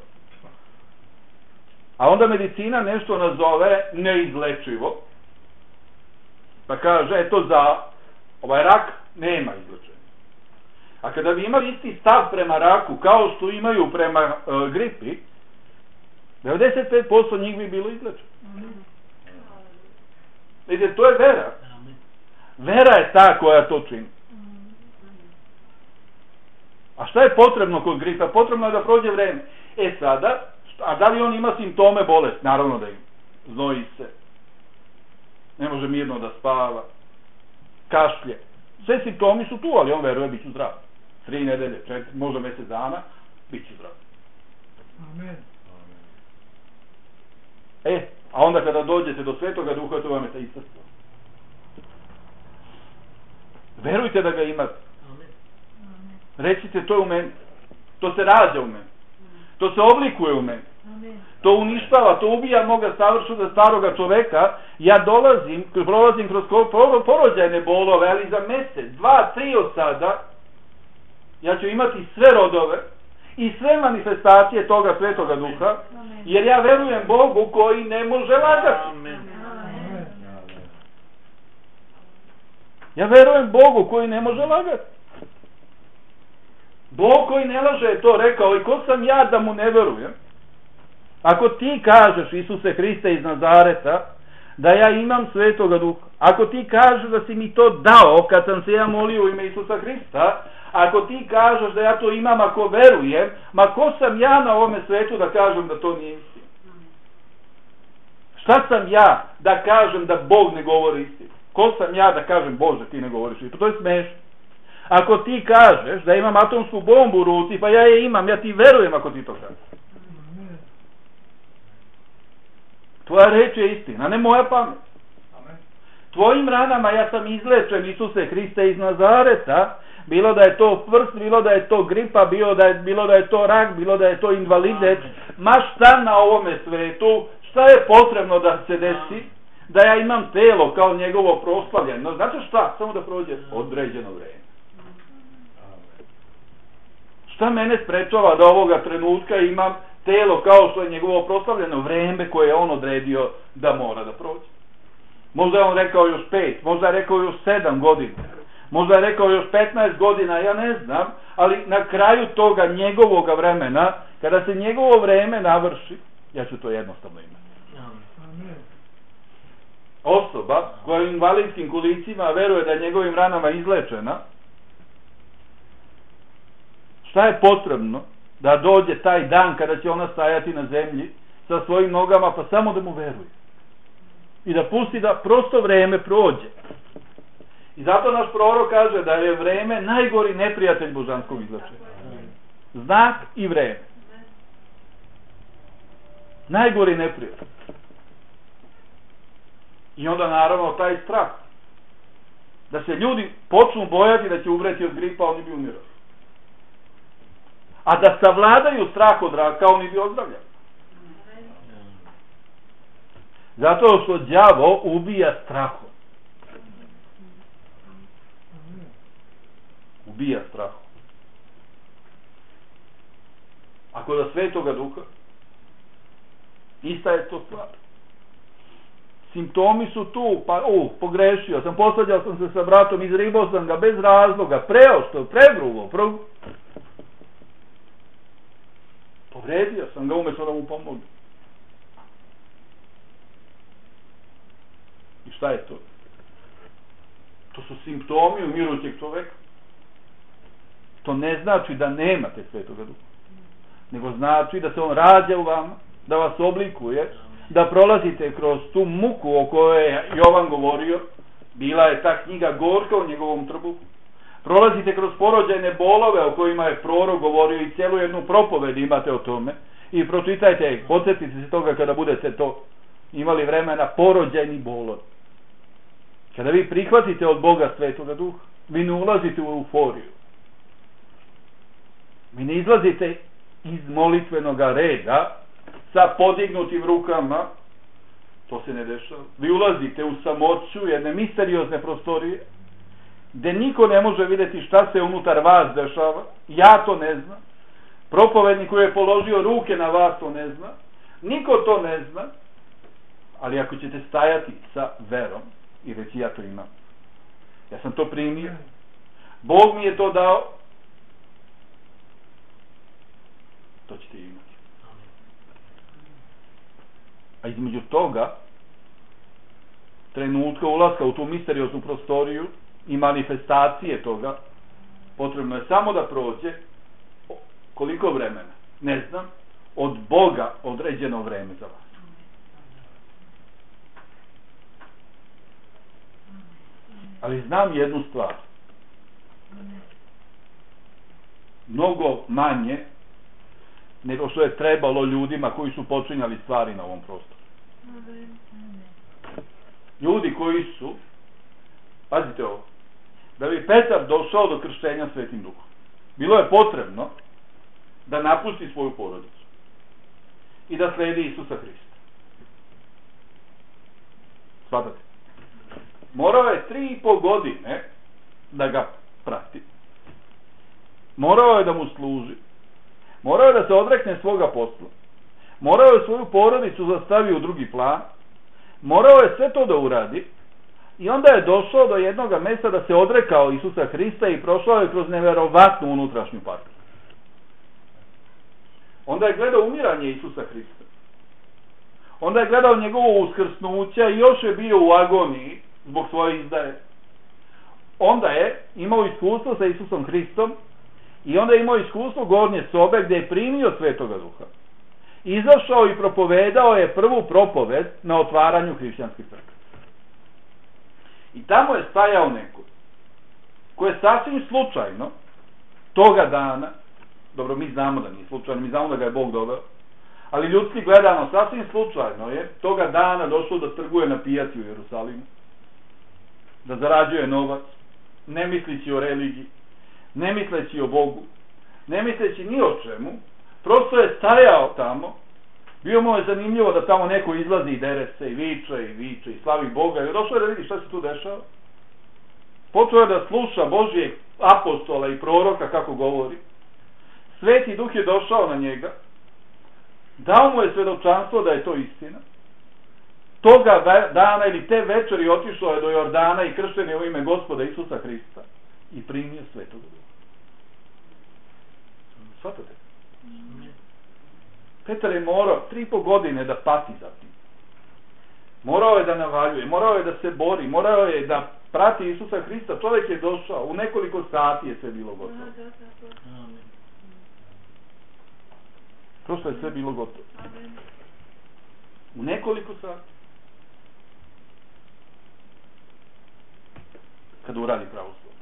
A onda medicina nešto nazove neizlečivo, pa kaže, eto za ovaj rak nema izlečenja. A kada bi imali isti stav prema raku, kao što imaju prema e, gripi, devedeset pet posto njih bi bilo izlečeno. Vidite, to je vera. Vera je ta koja to čini. A šta je potrebno kod gripa? Potrebno je da prođe vreme. E sada, a da li on ima simptome bolest? Naravno da ima. Znoji se. Ne može mirno da spava. Kašlje. Sve simptomi su tu, ali on veruje bit ću zdrav. Tri nedelje, četiri, možda mjesec dana, bit ću zdrav. Amen. E, a onda kada dođete do Svetoga Duha, to vam je ta ista stvar. Verujte da ga imate. Recite, to je u meni. To se rađa u meni. To se oblikuje u meni. To uništava, to ubija moga savršenog staroga čoveka. Ja dolazim, prolazim kroz porođajne bolove, ali za mjesec, dva, tri od sada, ja ću imati sve rodove i sve manifestacije toga Svetoga Duha, jer ja verujem Bogu koji ne može lagati. Ja verujem Bogu koji ne može lagati. Bog koji ne laže je to rekao, i ko sam ja da mu ne verujem? Ako ti kažeš, Isuse Hriste iz Nazareta, da ja imam Svetoga Duha, ako ti kažeš da si mi to dao kad sam se ja molio u ime Isusa Hrista, ako ti kažeš da ja to imam ako verujem, ma ko sam ja na ovome svetu da kažem da to nije istina? Šta sam ja da kažem da Bog ne govori istinu? Ko sam ja da kažem, Bože, ti ne govoriš istinu? To je smešno. Ako ti kažeš da imam atomsku bombu u ruci, pa ja je imam, ja ti verujem ako ti to kažeš. Tvoja reč je istina, ne moja pamet. Tvojim ranama ja sam izlečen, Isuse Hriste iz Nazareta, bilo da je to prst, bilo da je to gripa, bilo da je, bilo da je to rak, bilo da je to invalidet, ma šta na ovome svetu, šta je potrebno da se desi, da ja imam telo kao njegovo proslavljeno. Znate šta? Samo da prođe određeno vreme. Šta mene sprečava da ovoga trenutka imam telo kao što je njegovo proslavljeno vreme koje je on odredio da mora da prođe? Možda je on rekao još pet, možda je rekao još sedam godina, možda je rekao još petnaest godina, ja ne znam, ali na kraju toga njegovog vremena, kada se njegovo vreme navrši, ja ću to jednostavno imati. Osoba koja u invalidskim kolicima veruje da je njegovim ranama izlečena, šta je potrebno da dođe taj dan kada će ona stajati na zemlji sa svojim nogama, pa samo da mu veruje i da pusti da prosto vreme prođe. I zato naš prorok kaže da je vreme najgori neprijatelj božanskog izlečenja. Znak i vreme. Najgori neprijatelj. I onda naravno taj strah. Da se ljudi počnu bojati da će umreti od gripa, oni bi umirali. A da savladaju strah od raka, oni bi ozdravljali. Zato što đavo ubija strahom. Ubija strahom. Ako da Svetoga Duha, ista je to stvar. Simptomi su tu, pa, uh, pogrešio sam, posvađao sam se sa bratom, izribao sam ga bez razloga, preošto, pregrubo, pro... povredio sam ga umjesto da mu pomogu. I šta je to? To su simptomi umirućeg čoveka. To ne znači da nemate Svetoga Duha, nego znači da se on rađa u vama, da vas oblikuje, da prolazite kroz tu muku o kojoj je Jovan govorio. Bila je ta knjiga gorka u njegovom trbuhu. Prolazite kroz porođajne bolove o kojima je prorok govorio i cijelu jednu propoved imate o tome. I pročitajte, podsjetite se toga kada budete to imali vremena, porođajni bolovi. Kada vi prihvatite od Boga Svetoga Duha, vi ne ulazite u euforiju. Vi ne izlazite iz molitvenog reda sa podignutim rukama, to se ne dešava. Vi ulazite u samoću jedne misteriozne prostorije, gdje niko ne može vidjeti šta se unutar vas dešava. Ja to ne znam. Propovednik koji je položio ruke na vas to ne zna. Niko to ne zna. Ali ako ćete stajati sa verom i reći ja to imam, ja sam to primio, Bog mi je to dao, to ćete imati. A između toga trenutka ulaska u tu misterioznu prostoriju i manifestacije toga potrebno je samo da prođe koliko vremena, ne znam, od Boga određeno vreme za vas. Ali znam jednu stvar, mnogo manje nego što je trebalo ljudima koji su počinjali stvari na ovom prostoru. Ljudi koji su, pazite ovo, da bi Petar došao do krštenja Svetim Duhom, bilo je potrebno da napusti svoju porodicu i da sledi Isusa Hrista. Shvatate? Morao je tri i po godine da ga prati. Morao je da mu služi. Morao je da se odrekne svoga posla. Morao je svoju porodicu da stavi u drugi plan. Morao je sve to da uradi. I onda je došao do jednog mjesta da se odrekao Isusa Hrista i prošao je kroz neverovatnu unutrašnju patnju. Onda je gledao umiranje Isusa Hrista. Onda je gledao njegovo uskrsnuće i još je bio u agoniji zbog svoje izdaje. Onda je imao iskustvo sa Isusom Hristom i onda je imao iskustvo gornje sobe gdje je primio Svetoga Duha. Izašao i propovedao je prvu propoved na otvaranju hrišćanske crkve. I tamo je stajao neko ko je sasvim slučajno toga dana, dobro mi znamo da nije slučajno, mi znamo da ga je Bog doveo, ali ljudski gledano sasvim slučajno je toga dana došao da trguje na pijaci u Jerusalimu, da zarađuje novac, ne misleći o religiji, ne misleći o Bogu, ne misleći ni o čemu, prosto je stajao tamo. Bio mu je zanimljivo da tamo neko izlazi i dere se i viče i viče i slavi Boga i došao je da vidi šta se tu dešava. Počeo je da sluša Božijeg apostola i proroka kako govori. Sveti Duh je došao na njega, dao mu je svedočanstvo da je to istina. Toga dana ili te večeri otišao je do Jordana i kršten je u ime Gospoda Isusa Hrista i primio Svetog Duha. Svatate? Petar je morao tri i po godine da pati za tim. Morao je da navaljuje, morao je da se bori, morao je da prati Isusa Hrista. Čovjek je došao, u nekoliko sati je sve bilo gotovo. Prosto je sve bilo gotovo. U nekoliko sati. Kad uradi pravoslov.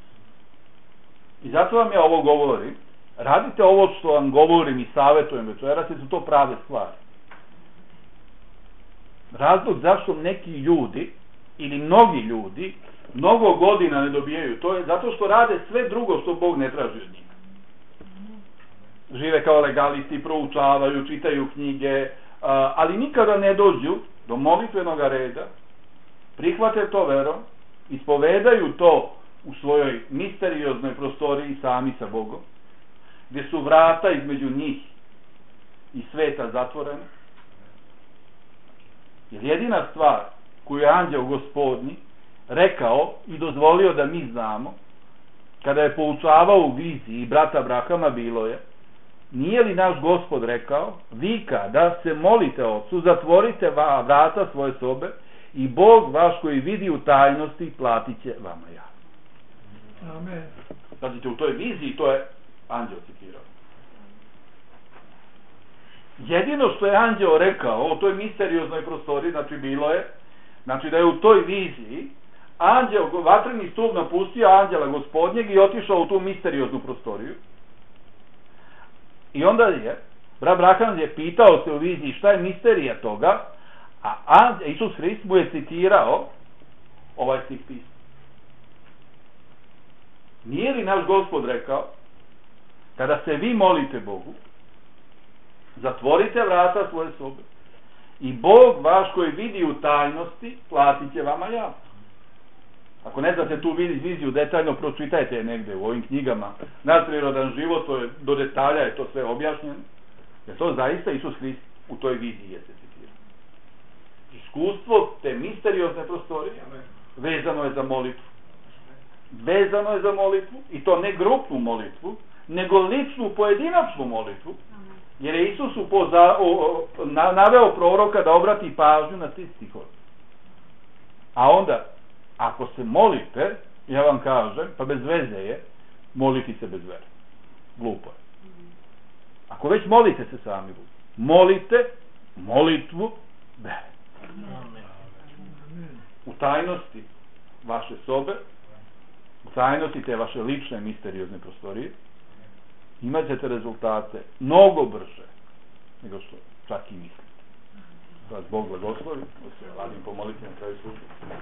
I zato vam ja ovo govorim. Radite ovo što vam govorim i savjetujem večeras, jer su to prave stvari. Razlog zašto neki ljudi ili mnogi ljudi mnogo godina ne dobijaju. To je zato što rade sve drugo što Bog ne traži od njih. Žive kao legalisti, proučavaju, čitaju knjige, ali nikada ne dođu do molitvenog reda, prihvate to verom, ispovedaju to u svojoj misterioznoj prostoriji sami sa Bogom, gdje su vrata između njih i sveta zatvorena. Jer jedina stvar koju je anđeo Gospodnji rekao i dozvolio da mi znamo, kada je poučavao u viziji brata Abrahama, bilo je: nije li naš Gospod rekao, vi kada se molite Otcu, zatvorite vrata svoje sobe i Bog vaš koji vidi u tajnosti platit će vama javno. Amen. Znači, u toj viziji to je anđeo citirao. Jedino što je anđeo rekao o toj misterioznoj prostoriji, znači bilo je, znači da je u toj viziji anđeo, vatreni stup napustio anđela Gospodnjeg i otišao u tu misterioznu prostoriju. I onda je, brat Abraham je pitao se u viziji šta je misterija toga, a anđe, Isus Hrist mu je citirao ovaj stih pisma. Nije li naš Gospod rekao, kada se vi molite Bogu, zatvorite vrata svoje sobe i Bog vaš koji vidi u tajnosti platit će vama javno. Ako ne znate tu viziju detaljno, pročitajte je negde u ovim knjigama. Nadprirodan život, to je, do detalja je to sve objašnjeno. Jer to zaista Isus Hrist u toj viziji je se citirao. Iskustvo te misteriozne prostorije vezano je za molitvu. Vezano je za molitvu, i to ne grupnu molitvu, nego ličnu, pojedinačnu molitvu, jer je Isus upoza, o, o, na, naveo proroka da obrati pažnju na te stihove. A onda, ako se molite, ja vam kažem, pa bez veze je, moliti se bez vere. Glupo je. Ako već molite se sami, molite molitvu vere. U tajnosti vaše sobe, u tajnosti te vaše lične misteriozne prostorije, imat ćete rezultate mnogo brže nego što čak i mislite. Da vas Bog blagoslovi, da se radim pomoliti na kraju službe.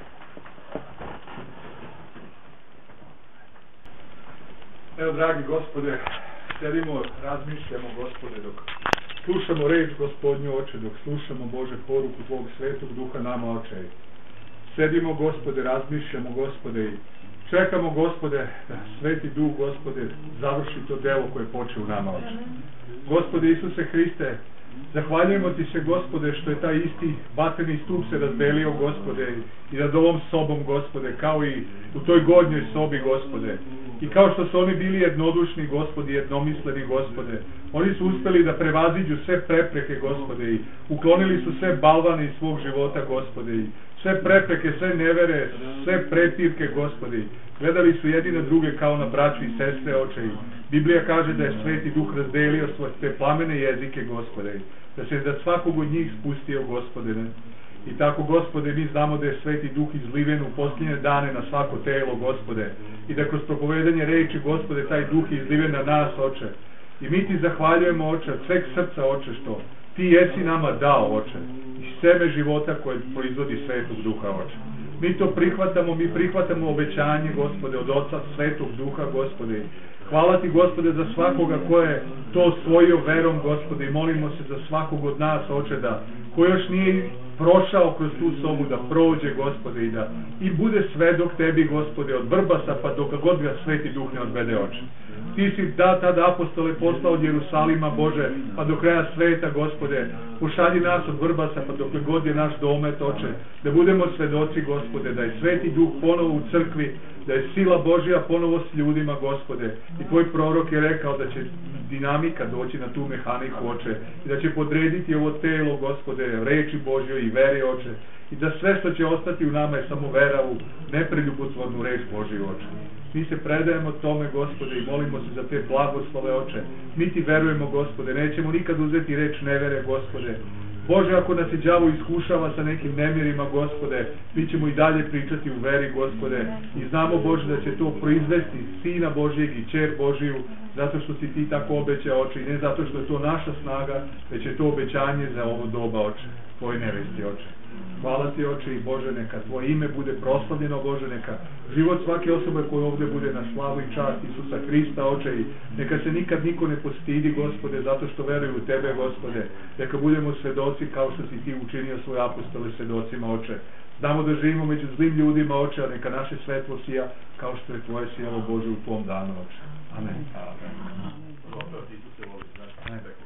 Evo, dragi Gospode, sedimo, razmišljamo, Gospode, dok slušamo reč Gospodnju, Oče, dok slušamo Bože poruku Tvog Svetog Duha nama, Oče. Sedimo, Gospode, razmišljamo, Gospode, i čekamo, Gospode, da Sveti Duh, Gospode, završi to delo koje je počeo u nama, Oče. Gospode Isuse Hriste, zahvaljujemo Ti se, Gospode, što je taj isti vatreni stup se razdelio, Gospode, i nad ovom sobom, Gospode, kao i u toj gornjoj sobi, Gospode. I kao što su oni bili jednodušni, Gospodi, jednomisleni, Gospode, oni su uspeli da prevaziđu sve prepreke, Gospode, i uklonili su sve balvane iz svog života, Gospode, i sve prepreke, sve nevere, sve prepirke, Gospode. Gledali su jedine druge kao na braću i sestre, Oče. Biblija kaže da je Sveti Duh razdelio svoje te plamene jezike, Gospode, da se za svakog od njih spustio, Gospode. I tako, Gospode, mi znamo da je Sveti Duh izliven u posljednje dane na svako telo, Gospode, i da kroz propovedanje reči, Gospode, taj Duh je izliven na nas, Oče. I mi Ti zahvaljujemo, Oče, od sveg srca, Oče, što Ti jesi nama dao, Oče, i seme života koje proizvodi Svetog Duha, Oče. Mi to prihvatamo, mi prihvatamo obećanje, Gospode, od Oca Svetog Duha, Gospode. Hvala Ti, Gospode, za svakoga ko je to osvojio verom, Gospode, i molimo se za svakog od nas, Oče, da ko još nije prošao kroz tu sobu, da prođe, Gospode, i da i bude svedok Tebi, Gospode, od Vrbasa pa dok god ga Sveti Duh ne odvede, Oče. Ti si da tada apostole poslao od Jerusalima, Bože, pa do kraja sveta, Gospode, pošalji nas od Vrbasa pa dokle god je naš domet, Oče, da budemo svedoci, Gospode, da je Sveti Duh ponovo u crkvi, da je sila Božja ponovo s ljudima, Gospode, i Tvoj prorok je rekao da će dinamika doći na tu mehaniku, Oče, i da će podrediti ovo telo, Gospode, reči Božjoj i veri, Oče, i da sve što će ostati u nama je samo vera u nepreljubotvornu reč Božju, Oče. Mi se predajemo tome, Gospode, i molimo se za te blagoslove, Oče. Mi Ti verujemo, Gospode, nećemo nikad uzeti reč nevere, Gospode. Bože, ako nas i đavo iskušava sa nekim nemirima, Gospode, mi ćemo i dalje pričati u veri, Gospode, i znamo, Bože, da će to proizvesti Sina Božjeg i Ćer Božiju, zato što si ti tako obećao, oče, i ne zato što je to naša snaga, već je to obećanje za ovo doba, oče, tvoje nevesti, oče. Hvala ti, oče, i Bože, neka tvoje ime bude proslavljeno, Bože, neka život svake osobe koje ovdje bude na slavu i čast Isusa Hrista, oče, i neka se nikad niko ne postidi, Gospode, zato što veruju u tebe, Gospode, neka budemo svedoci kao što si ti učinio svoje apostole svedocima, oče. Znamo da živimo među zlim ljudima, oče, a neka naše svetlo sija kao što je tvoje sjelo, Bože, u tvom danu, oče. Amen. Amen. Amen.